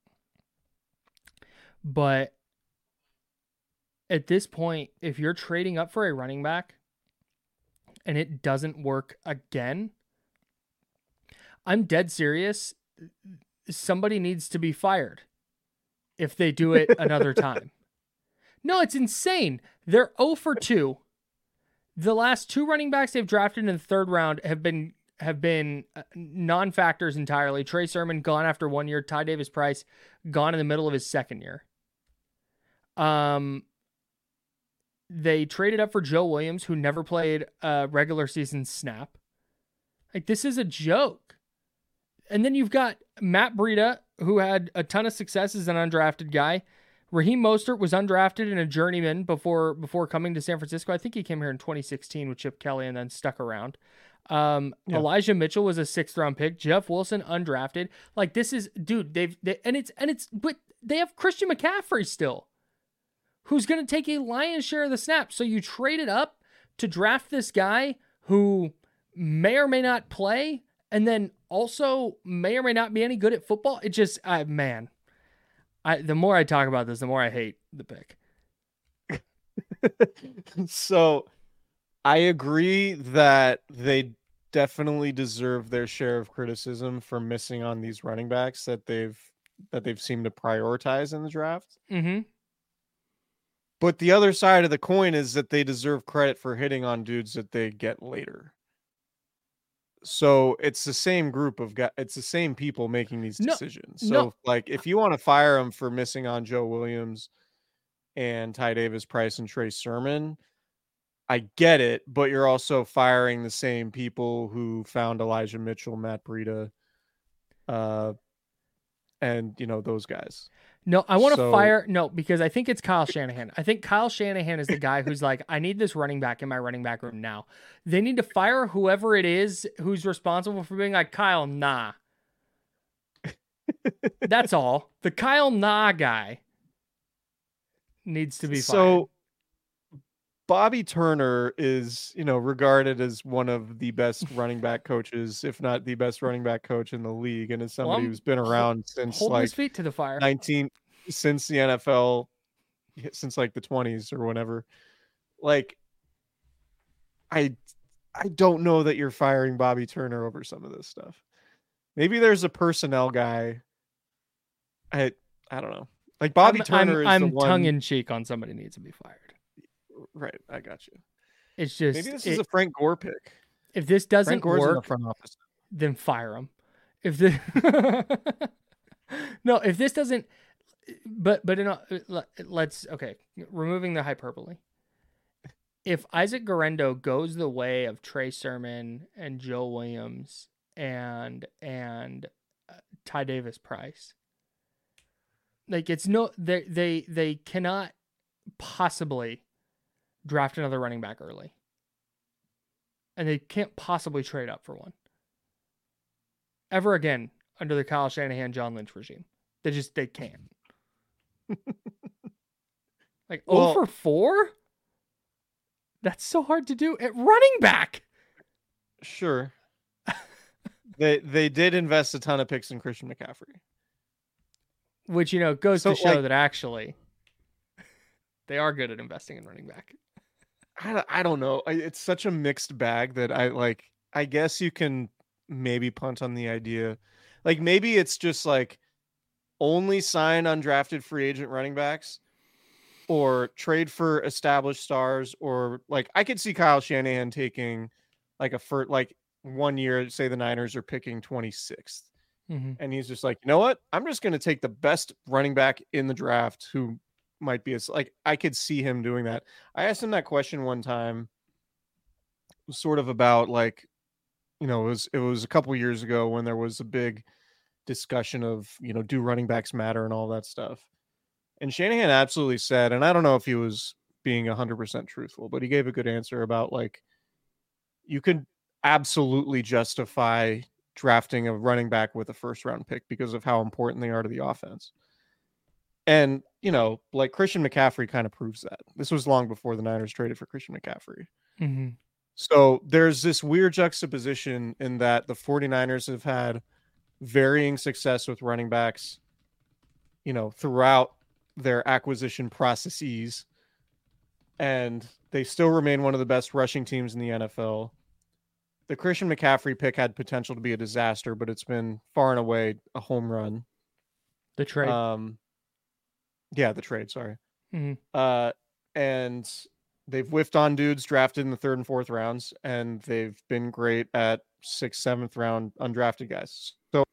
But at this point, if you're trading up for a running back and it doesn't work again, I'm dead serious. Somebody needs to be fired if they do it another time. No, it's insane. They're zero for two. The last two running backs they've drafted in the third round have been have been non-factors entirely. Trey Sermon gone after one year. Ty Davis Price gone in the middle of his second year. Um, they traded up for Joe Williams, who never played a regular season snap. Like, this is a joke. And then you've got Matt Breida, who had a ton of success as an undrafted guy. Raheem Mostert was undrafted and a journeyman before before coming to San Francisco. I think he came here in twenty sixteen with Chip Kelly and then stuck around. Um, yeah. Elijah Mitchell was a sixth round pick. Jeff Wilson undrafted. Like, this is, dude, they've, they, and it's, and it's, but they have Christian McCaffrey still, who's going to take a lion's share of the snaps. So you traded up to draft this guy who may or may not play, and then also may or may not be any good at football. It just, I, man, I, the more I talk about this, the more I hate the pick. So I agree that they definitely deserve their share of criticism for missing on these running backs that they've that they've seemed to prioritize in the draft. Mm-hmm. But the other side of the coin is that they deserve credit for hitting on dudes that they get later. So it's the same group of guys, it's the same people making these decisions. No, so no. like, if you want to fire them for missing on Joe Williams and Ty Davis Price and Trey Sermon, I get it, but you're also firing the same people who found Elijah Mitchell, Matt Breida, uh, and, you know, those guys. No, I want to so, fire. No, because I think it's Kyle Shanahan. I think Kyle Shanahan is the guy who's like, I need this running back in my running back room now. They need to fire whoever it is who's responsible for being like, Kyle, nah. That's all. The Kyle Nah guy needs to be fired. So Bobby Turner is, you know, regarded as one of the best running back coaches, if not the best running back coach in the league, and as somebody well, who's been around since holding like his feet to the fire, nineteen since the N F L, since like the twenties or whatever. Like, I, I don't know that you're firing Bobby Turner over some of this stuff. Maybe there's a personnel guy. I, I don't know. Like Bobby I'm, Turner I'm, is I'm the one... tongue in cheek on somebody needs to be fired. Right, I got you. It's just maybe this it, is a Frank Gore pick. If this doesn't Frank Gore's work, in the front office. Then fire him. If the no, if this doesn't, but but in a, let's okay, removing the hyperbole. If Isaac Guerendo goes the way of Trey Sermon and Joe Williams and and uh, Ty Davis Price, like it's no, they they they cannot possibly draft another running back early. And they can't possibly trade up for one ever again under the Kyle Shanahan, John Lynch regime. They just, they can't. Like well, zero for four? That's so hard to do at running back. Sure. they they did invest a ton of picks in Christian McCaffrey. Which, you know, goes so, to show like, that actually they are good at investing in running back. I, I don't know. I, it's such a mixed bag that I like, I guess you can maybe punt on the idea. Like maybe it's just like only sign undrafted free agent running backs or trade for established stars, or like I could see Kyle Shanahan taking like a first, like one year, say the Niners are picking twenty-sixth. Mm-hmm. And he's just like, you know what? I'm just going to take the best running back in the draft who might be as like, I could see him doing that. I asked him that question one time, sort of about like, you know, it was, it was a couple years ago when there was a big discussion of, you know, do running backs matter and all that stuff. And Shanahan absolutely said, and I don't know if he was being a hundred percent truthful, but he gave a good answer about like, you could absolutely justify drafting a running back with a first round pick because of how important they are to the offense. And, you know, like Christian McCaffrey kind of proves that. This was long before the Niners traded for Christian McCaffrey. Mm-hmm. So there's this weird juxtaposition in that the 49ers have had varying success with running backs, you know, throughout their acquisition processes. And they still remain one of the best rushing teams in the N F L. The Christian McCaffrey pick had potential to be a disaster, but it's been far and away a home run. The trade. Um, Yeah, the trade, sorry. Mm-hmm. Uh, and they've whiffed on dudes drafted in the third and fourth rounds, and they've been great at sixth, seventh round undrafted guys. So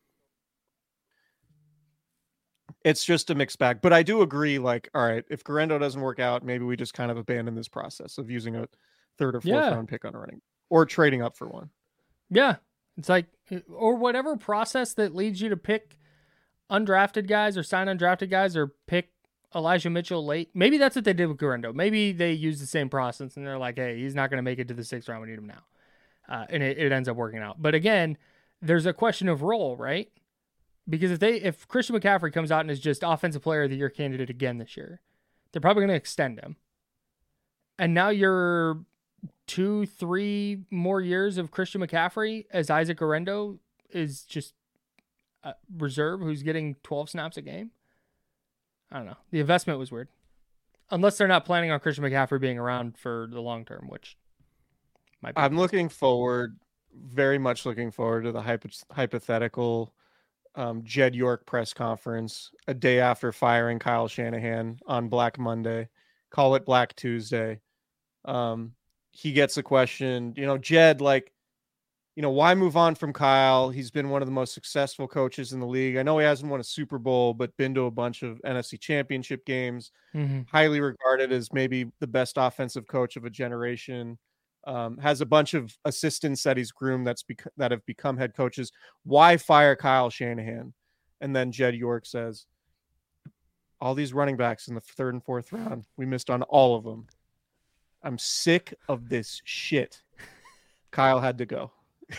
it's just a mixed bag. But I do agree, like, all right, if Guerrero doesn't work out, maybe we just kind of abandon this process of using a third or fourth Yeah. round pick on a running or trading up for one. Yeah. It's like, or whatever process that leads you to pick undrafted guys or sign undrafted guys or pick Elijah Mitchell late. Maybe that's what they did with Guerrero. Maybe they use the same process and they're like, hey, he's not going to make it to the sixth round. We need him now. Uh, and it, it ends up working out. But again, there's a question of role, right? Because if they, if Christian McCaffrey comes out and is just offensive player of the year candidate again this year, they're probably going to extend him. And now you're two, three more years of Christian McCaffrey as Isaac Guerrero is just a reserve who's getting twelve snaps a game. I don't know. The investment was weird. Unless they're not planning on Christian McCaffrey being around for the long term, which might be. I'm looking forward, very much looking forward to the hypo- hypothetical um, Jed York press conference a day after firing Kyle Shanahan on Black Monday. Call it Black Tuesday. Um, he gets a question, you know, Jed, like, you know, why move on from Kyle? He's been one of the most successful coaches in the league. I know he hasn't won a Super Bowl, but been to a bunch of N F C championship games, Mm-hmm. highly regarded as maybe the best offensive coach of a generation. Um, has a bunch of assistants that he's groomed that's bec- that have become head coaches. Why fire Kyle Shanahan? And then Jed York says, all these running backs in the third and fourth round, we missed on all of them. I'm sick of this shit. Kyle had to go.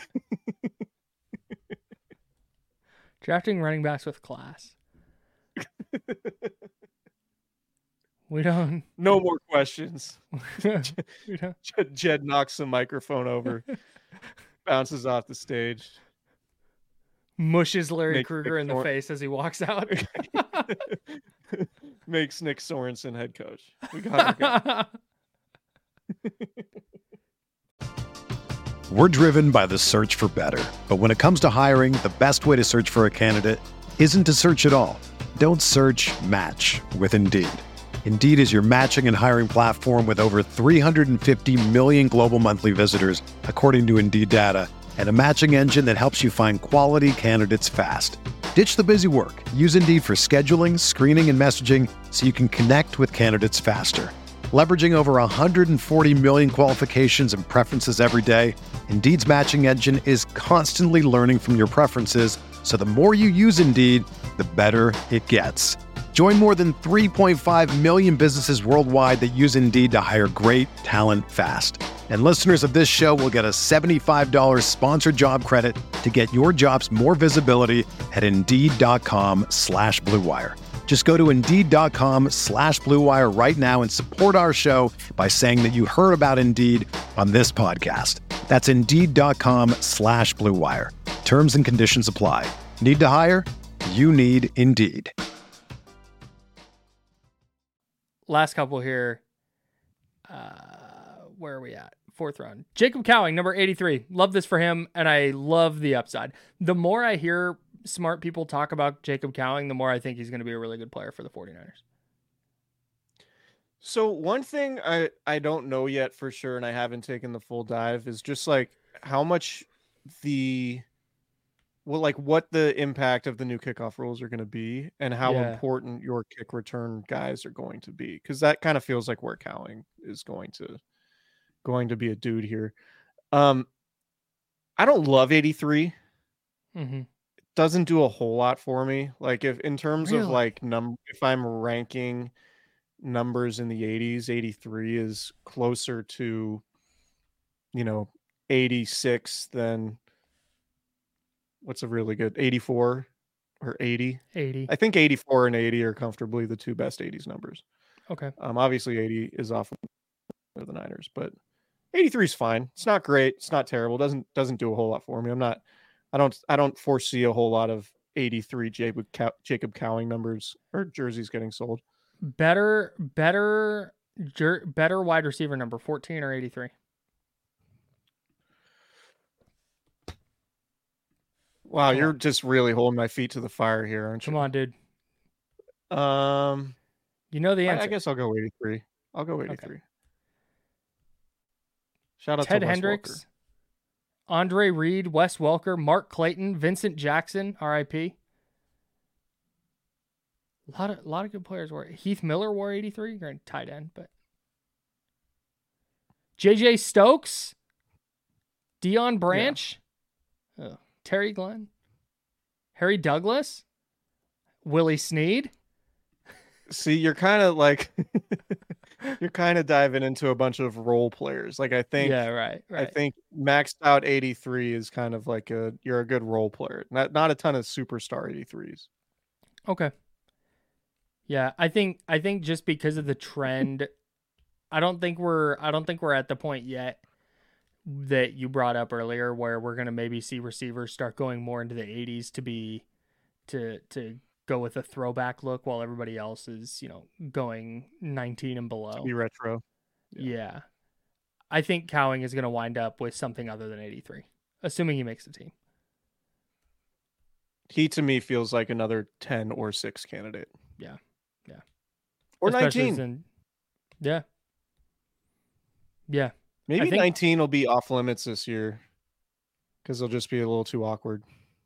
Drafting running backs with class. We don't. No more questions. we don't. Jed, Jed knocks the microphone over, bounces off the stage, Mushes Larry Makes Krueger Nick in the Thor- face as he walks out. makes Nick Sorensen head coach. We got our guy. We're driven by the search for better. But when it comes to hiring, the best way to search for a candidate isn't to search at all. Don't search, match with Indeed. Indeed is your matching and hiring platform with over three hundred fifty million global monthly visitors, according to Indeed data, and a matching engine that helps you find quality candidates fast. Ditch the busy work. Use Indeed for scheduling, screening, and messaging so you can connect with candidates faster. Leveraging over one hundred forty million qualifications and preferences every day, Indeed's matching engine is constantly learning from your preferences, so the more you use Indeed, the better it gets. Join more than three point five million businesses worldwide that use Indeed to hire great talent fast. And listeners of this show will get a seventy-five dollars sponsored job credit to get your jobs more visibility at Indeed.com slash Blue Wire. Just go to Indeed.com slash Blue Wire right now and support our show by saying that you heard about Indeed on this podcast. That's Indeed.com slash Blue Wire. Terms and conditions apply. Need to hire? You need Indeed. Last couple here. Uh, where are we at? Fourth round. Jacob Cowing, number eighty-three. Love this for him, and I love the upside. The more I hear smart people talk about Jacob Cowing, the more I think he's going to be a really good player for the 49ers. So one thing I, I don't know yet for sure, and I haven't taken the full dive, is just like how much the, well, like what the impact of the new kickoff rules are going to be and how Yeah. important your kick return guys are going to be. Cause that kind of feels like where Cowing is going to, going to be a dude here. Um, I don't love eighty-three. Mm-hmm. Doesn't do a whole lot for me. Like if in terms Really? of like num if I'm ranking numbers in the eighties, eighty-three is closer to, you know, eighty-six than what's a really good eighty-four or eighty. eighty. I think eighty-four and eighty are comfortably the two best eighties numbers. Okay. Um, obviously eighty is off of the Niners, but eighty-three is fine. It's not great. It's not terrible. Doesn't doesn't do a whole lot for me. I'm not. I don't. I don't foresee a whole lot of eighty-three Jacob Cow- Jacob Cowing numbers or jerseys getting sold. Better, better, jer- better wide receiver number fourteen or eighty-three. Wow, Come you're on. just really holding my feet to the fire here, aren't you? Come on, dude. Um, You know the answer. I, I guess I'll go eighty-three. I'll go eighty-three. Okay. Shout out Ted to Wes Hendricks, Welker. Andre Reed, Wes Welker, Mark Clayton, Vincent Jackson, R I P. A lot of a lot of good players wore. Heath Miller wore eighty-three. You're in tight end, but J J Stokes, Dion Branch, yeah. oh, Terry Glenn, Harry Douglas, Willie Snead. See, you're kind of like you're kind of diving into a bunch of role players. Like I think, yeah, right, right. I think maxed out eighty-three is kind of like a you're a good role player. Not not a ton of superstar eighty-threes. Okay. Yeah, I think I think just because of the trend, I don't think we're I don't think we're at the point yet that you brought up earlier where we're gonna maybe see receivers start going more into the eighties to be to to go with a throwback look while everybody else is, you know, going nineteen and below. Be retro. Yeah. yeah. I think Cowing is gonna wind up with something other than eighty-three, assuming he makes the team. He to me feels like another ten or six candidate. Yeah. Yeah. Or Especially nineteen. Since, yeah. Yeah. Maybe think, nineteen will be off limits this year because they'll just be a little too awkward.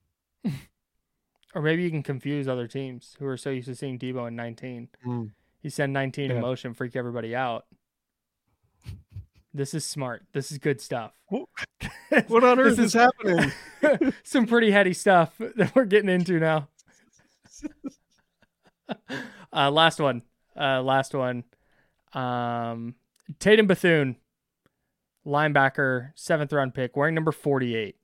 Or maybe you can confuse other teams who are so used to seeing Debo in nineteen. Mm. You send nineteen Yeah. in motion, freak everybody out. This is smart. This is good stuff. What on earth This is happening? Some pretty heady stuff that we're getting into now. uh, last one. Uh, last one. Um, Tatum Bethune, linebacker, seventh round pick, wearing number forty-eight.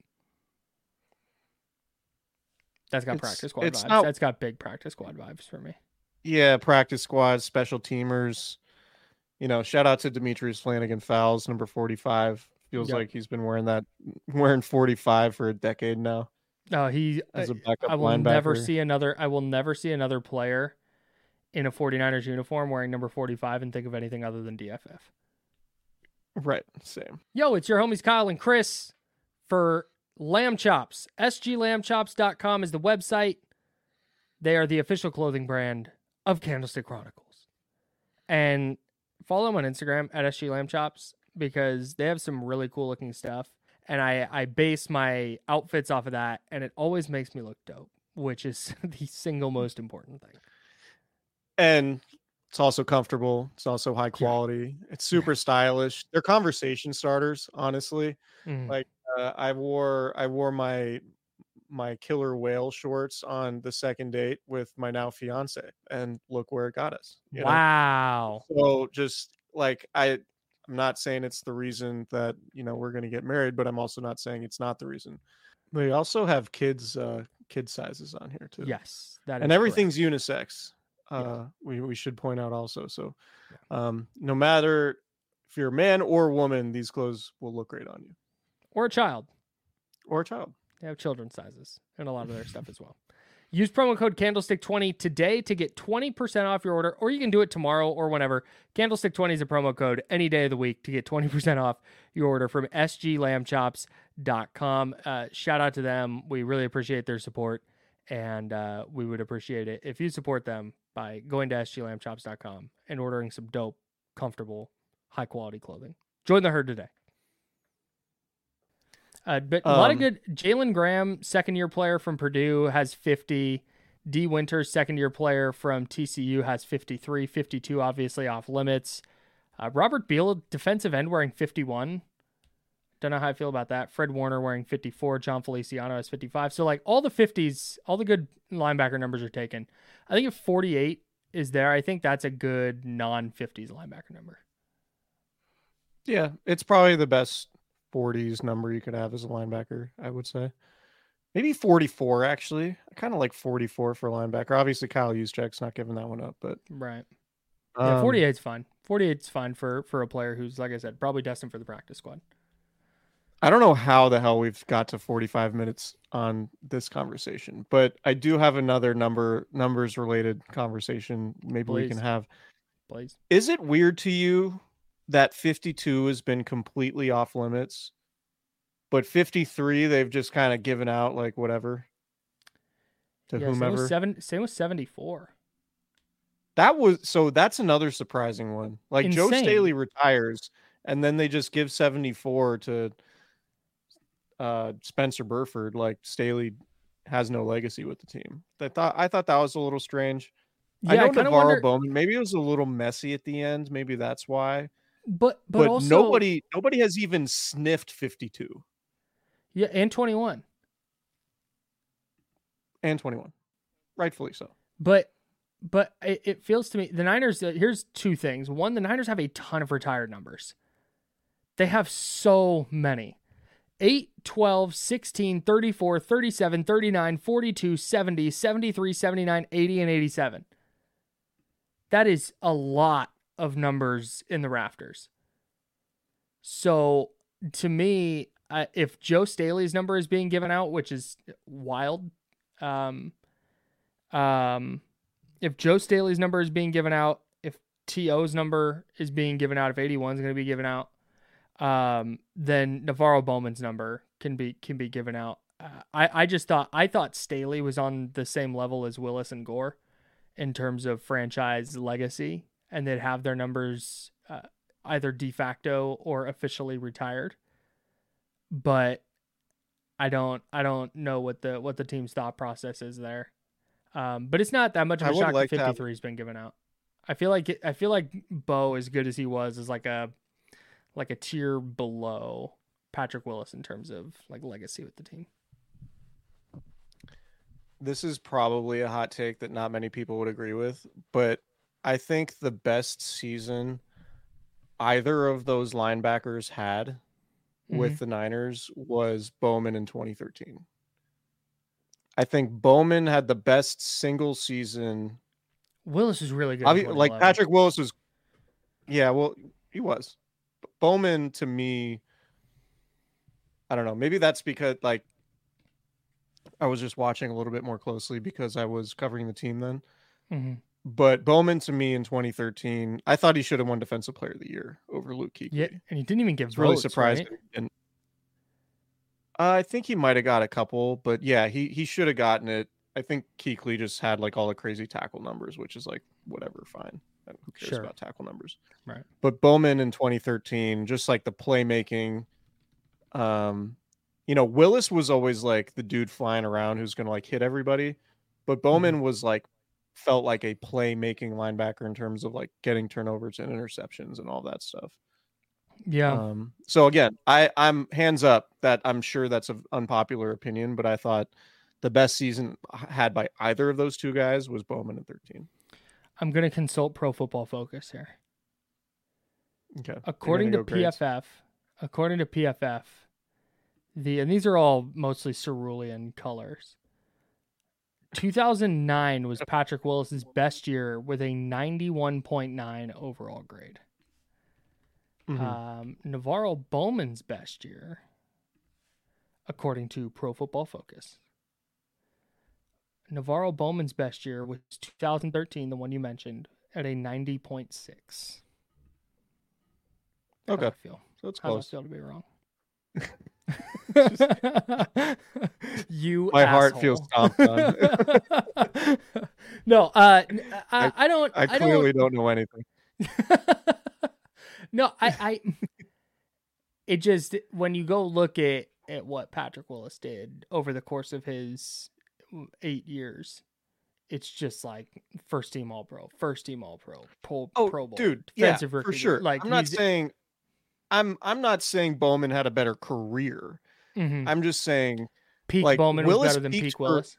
That's got It's- practice squad it's vibes. not- That's got big practice squad vibes for me. Yeah, practice squad, special teamers. You know, shout out to Demetrius Flanagan Fowles, number forty-five. Feels Yep. like he's been wearing that, wearing forty-five for a decade now No, he. as a I- backup I will linebacker. never see another. I will never see another player in a 49ers uniform wearing number forty-five and think of anything other than D F F. Right, same. Yo, it's your homies Kyle and Chris for Lamb Chops. S G lamb chops dot com is the website. They are the official clothing brand of Candlestick Chronicles. And follow them on Instagram at S G lamb chops because they have some really cool looking stuff. And I, I base my outfits off of that, and it always makes me look dope, which is the single most important thing. And it's also comfortable. It's also high quality. It's super stylish. They're conversation starters, honestly. Mhm. Like uh, I wore I wore my my killer whale shorts on the second date with my now fiance, and look where it got us. you know? Wow. So just like I I'm not saying it's the reason that, you know, we're going to get married, but I'm also not saying it's not the reason. We also have kids uh kid sizes on here too. Yes. That is And correct. everything's unisex. Uh Yeah. we we should point out also. So um no matter if you're a man or a woman, these clothes will look great on you. Or a child. Or a child. They have children's sizes and a lot of their stuff as well. Use promo code Candlestick twenty today to get twenty percent off your order, or you can do it tomorrow or whenever. Candlestick twenty is a promo code any day of the week to get twenty percent off your order from S G lamb chops dot com. Uh, shout out to them. We really appreciate their support, and uh, we would appreciate it if you support them by going to S G lamb chops dot com and ordering some dope, comfortable, high-quality clothing. Join the herd today. Uh, but a lot of Um, good. Jalen Graham, second year player from Purdue, has fifty. D. Winters, second year player from T C U, has fifty-three. fifty-two, obviously off limits. Uh, Robert Beal, defensive end, wearing fifty-one. Don't know how I feel about that. Fred Warner wearing fifty-four. John Feliciano has fifty-five. So, like, all the fifties, all the good linebacker numbers are taken. I think if forty-eight is there, I think that's a good non-fifties linebacker number. Yeah, it's probably the best forties number you could have as a linebacker, I would say. Maybe forty-four, actually. I kind of like forty-four for linebacker. Obviously, Kyle Juszczyk's not giving that one up, but Right. um, Yeah, forty-eight's fine. forty-eight's fine for, for a player who's, like I said, probably destined for the practice squad. I don't know how the hell we've got to forty-five minutes on this conversation, but I do have another number numbers related conversation maybe we can Please. have. Please. Is it weird to you that fifty-two has been completely off limits, but fifty-three they've just kind of given out like whatever to Yeah, same whomever? with, seven, same with seventy-four. That was so that's another surprising one. Like Joe Insane. Staley retires and then they just give seventy-four to uh, Spencer Burford. Like Staley has no legacy with the team. I thought I thought that was a little strange. Yeah, I know I kinda Navarro wonder- Bowman, maybe it was a little messy at the end. Maybe that's why. But but, But, also nobody nobody has even sniffed fifty-two yeah, and twenty-one. and twenty-one. Rightfully so. But but it, it feels to me the Niners. Uh, here's two things. One, the Niners have a ton of retired numbers. They have so many. eight, twelve, sixteen, thirty-four, thirty-seven, thirty-nine, forty-two, seventy, seventy-three, seventy-nine, eighty, and eighty-seven. That is a lot of numbers in the rafters. So to me, uh, if Joe Staley's number is being given out, which is wild, um, um, if Joe Staley's number is being given out, if T O's number is being given out, if eighty-one is going to be given out, um, then Navarro Bowman's number can be can be given out. Uh, I I just thought I thought Staley was on the same level as Willis and Gore in terms of franchise legacy, and they'd have their numbers uh, either de facto or officially retired. But I don't I don't know what the what the team's thought process is there. Um, but it's not that much of I a would shock like that to have- fifty-three has been given out. I feel like it, I feel like Bo, as good as he was, is like a like a tier below Patrick Willis in terms of like legacy with the team. This is probably a hot take that not many people would agree with, but I think the best season either of those linebackers had with the Niners was Bowman in twenty thirteen. I think Bowman had the best single season. Willis was really good. in Obvi- like twenty eleven. Patrick Willis was, yeah, well, he was. Bowman to me, I don't know. Maybe that's because like I was just watching a little bit more closely because I was covering the team then. Mhm. But Bowman to me in twenty thirteen, I thought he should have won Defensive Player of the Year over Luke Kuechly. Yeah, and he didn't even get It's votes, really surprising. right? And uh, I think he might have got a couple, but yeah, he he should have gotten it. I think Kuechly just had like all the crazy tackle numbers, which is like whatever, fine. Who cares Sure. about tackle numbers? Right. But Bowman in twenty thirteen, just like the playmaking, um, you know, Willis was always like the dude flying around who's gonna like hit everybody, but Bowman Mm-hmm. was like felt like a playmaking linebacker in terms of like getting turnovers and interceptions and all that stuff. Yeah. Um, so again, I, I'm hands up that I'm sure that's an unpopular opinion, but I thought the best season had by either of those two guys was Bowman in thirteen. I'm going to consult Pro Football Focus here. Okay. You're According to gonna go grades. P F F, according to P F F, the and these are all mostly cerulean colors. two thousand nine was Patrick Willis's best year with a ninety-one point nine overall grade. Mhm. Um, Navarro Bowman's best year, according to Pro Football Focus. Navarro Bowman's best year was two thousand thirteen, the one you mentioned, at a ninety point six. How's Okay. that feel? So it's How's close. that feel to be wrong? You My heart asshole. feels stomped on. No, uh, n- I, I don't. I I clearly don't. don't know anything. No, I, I. It just when you go look at at what Patrick Willis did over the course of his eight years, it's just like first team All Pro, first team All Pro, Pro, Oh, Pro Bowl, dude, yeah, defensive for rookie. sure. Like I'm not he's- saying, I'm I'm not saying Bowman had a better career. Mhm. I'm just saying peak like, Bowman was Willis better than peaked peak for- Willis.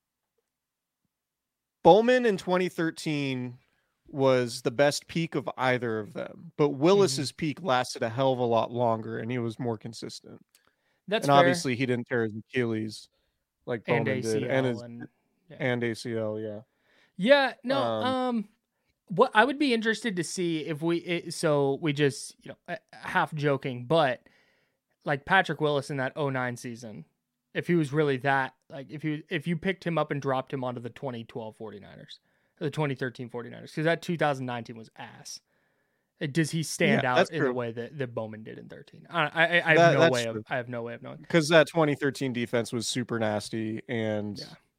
Bowman in twenty thirteen was the best peak of either of them, but Willis's Mm-hmm. peak lasted a hell of a lot longer, and he was more consistent. That's and fair. obviously, he didn't tear his Achilles like and Bowman A C L did, and his and yeah. and A C L. Yeah, Yeah, no. Um, Um, what I would be interested to see if we it, so we just you know uh, half joking, but like Patrick Willis in that oh nine season, if he was really that like if you if you picked him up and dropped him onto the twenty twelve 49ers, or the twenty thirteen 49ers, because that two thousand nineteen was ass. Uh, Does he stand Yeah, out that's in the true. way that, that Bowman did in thirteen? I I, I have That- no that's way true. of I have no way of knowing. because that twenty thirteen defense was super nasty, and Yeah.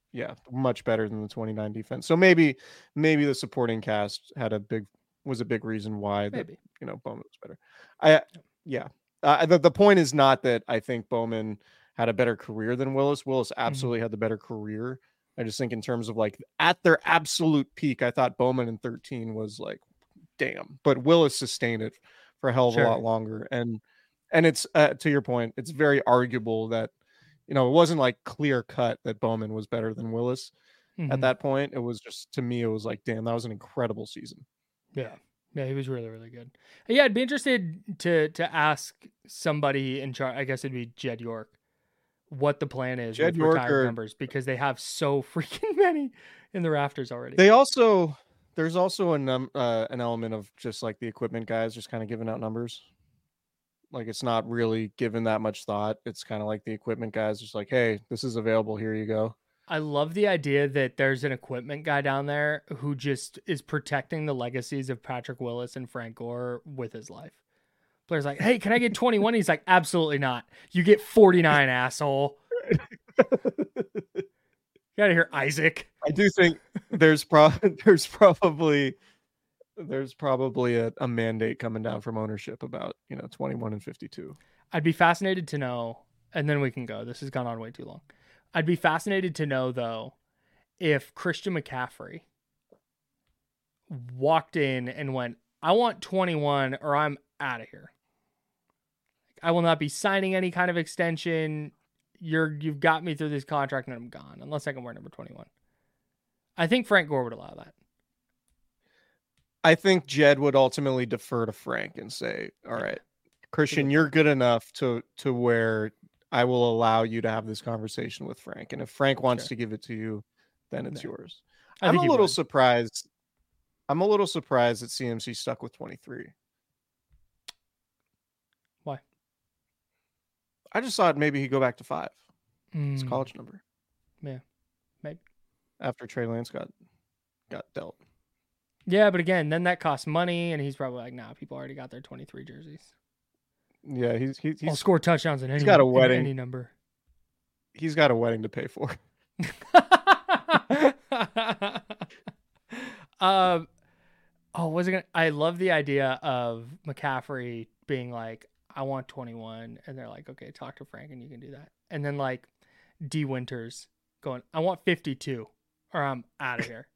yeah, much better than the twenty-nine defense. So maybe maybe the supporting cast had a big was a big reason why that, Maybe. you know, Bowman was better. I yeah. Uh, the the point is not that I think Bowman had a better career than Willis. Willis absolutely mm-hmm. had the better career. I just think in terms of like at their absolute peak, I thought Bowman in thirteen was like, damn. But Willis sustained it for a hell of sure. a lot longer. And and it's uh, to your point, it's very arguable that, you know, it wasn't like clear cut that Bowman was better than Willis mm-hmm. at that point. It was just, to me, it was like, damn, that was an incredible season. Yeah. Yeah, he was really, really good. Yeah, I'd be interested to to ask somebody in charge, I guess it'd be Jed York, what the plan is Jed with York retired or, members, because they have so freaking many in the rafters already. They also, there's also an, um, uh, an element of just like the equipment guys just kind of giving out numbers. Like it's not really given that much thought. It's kind of like the equipment guys just like, hey, this is available. Here you go. I love the idea that there's an equipment guy down there who just is protecting the legacies of Patrick Willis and Frank Gore with his life. Players like, hey, can I get twenty-one? He's like, absolutely not. You get forty-nine, asshole. Get out of here, Isaac. I do think there's pro- there's probably there's probably a, a mandate coming down from ownership about, you know, twenty-one and fifty-two. I'd be fascinated to know, and then we can go. This has gone on way too long. I'd be fascinated to know, though, if Christian McCaffrey walked in and went, I want twenty-one or I'm out of here. I will not be signing any kind of extension. You're, you've got me through this contract and I'm gone, unless I can wear number twenty-one. I think Frank Gore would allow that. I think Jed would ultimately defer to Frank and say, all right, Christian, you're good enough to, to where I will allow you to have this conversation with Frank. And if Frank wants sure. to give it to you, then it's yeah. yours. I I'm a little would. surprised. I'm a little surprised that C M C stuck with twenty-three. Why? I just thought maybe he'd go back to five. Mm. His college number. Yeah, maybe. After Trey Lance got, got dealt. Yeah, but again, then that costs money, and he's probably like, nah, people already got their twenty-three jerseys. Yeah, he's he's, he's I'll score touchdowns in any, he's got a wedding. any number. He's got a wedding to pay for. um, oh, was it gonna? I love the idea of McCaffrey being like, "I want twenty-one," and they're like, "Okay, talk to Frank, and you can do that." And then like D Winters going, "I want fifty-two, or I'm out of here."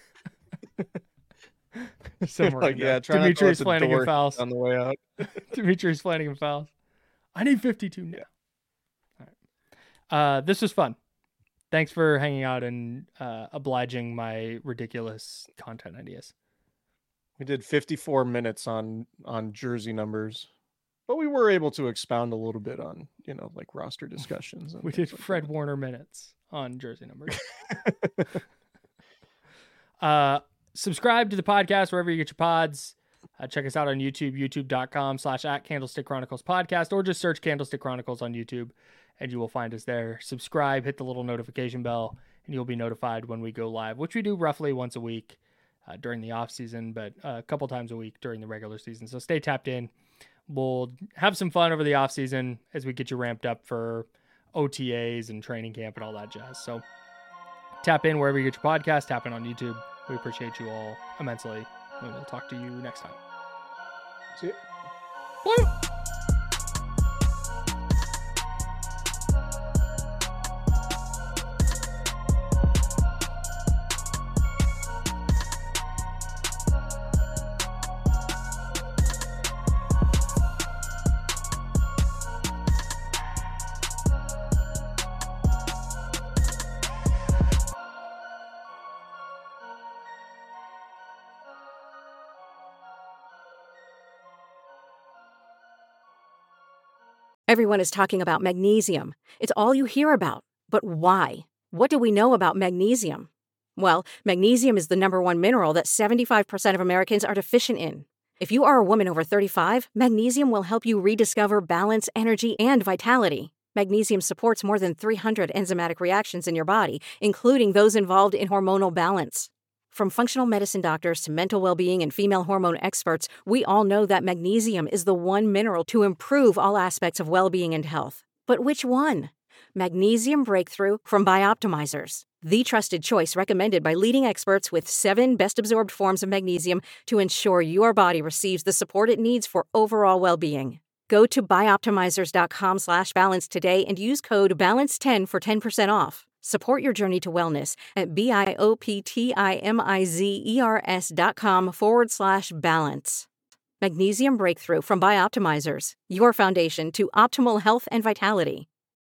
So like, yeah, Demetrius Flanagan fouls on the way out. Demetrius Flanagan fouls. I need fifty-two now. Yeah. All right. Uh, this was fun. Thanks for hanging out and uh, obliging my ridiculous content ideas. We did fifty-four minutes on on jersey numbers, but we were able to expound a little bit on, you know, like roster discussions. And we did like Fred that. Warner minutes on jersey numbers. uh. Subscribe to the podcast wherever you get your pods. Uh, check us out on YouTube, youtube.com slash at Candlestick Chronicles podcast, or just search Candlestick Chronicles on YouTube and you will find us there. Subscribe, hit the little notification bell, and you'll be notified when we go live, which we do roughly once a week uh, during the off season, but uh, a couple times a week during the regular season. So stay tapped in. We'll have some fun over the off season as we get you ramped up for O T As and training camp and all that jazz. So tap in wherever you get your podcast, tap in on YouTube. We appreciate you all immensely, and we'll talk to you next time. See you. Woo! Everyone is talking about magnesium. It's all you hear about. But why? What do we know about magnesium? Well, magnesium is the number one mineral that seventy-five percent of Americans are deficient in. If you are a woman over thirty-five, magnesium will help you rediscover balance, energy, and vitality. Magnesium supports more than three hundred enzymatic reactions in your body, including those involved in hormonal balance. From functional medicine doctors to mental well-being and female hormone experts, we all know that magnesium is the one mineral to improve all aspects of well-being and health. But which one? Magnesium Breakthrough from Bioptimizers, the trusted choice recommended by leading experts with seven best-absorbed forms of magnesium to ensure your body receives the support it needs for overall well-being. Go to bioptimizers.com slash balance today and use code balance ten for ten percent off. Support your journey to wellness at B-I-O-P-T-I-M-I-Z-E-R-S dot com forward slash balance. Magnesium Breakthrough from Bioptimizers, your foundation to optimal health and vitality.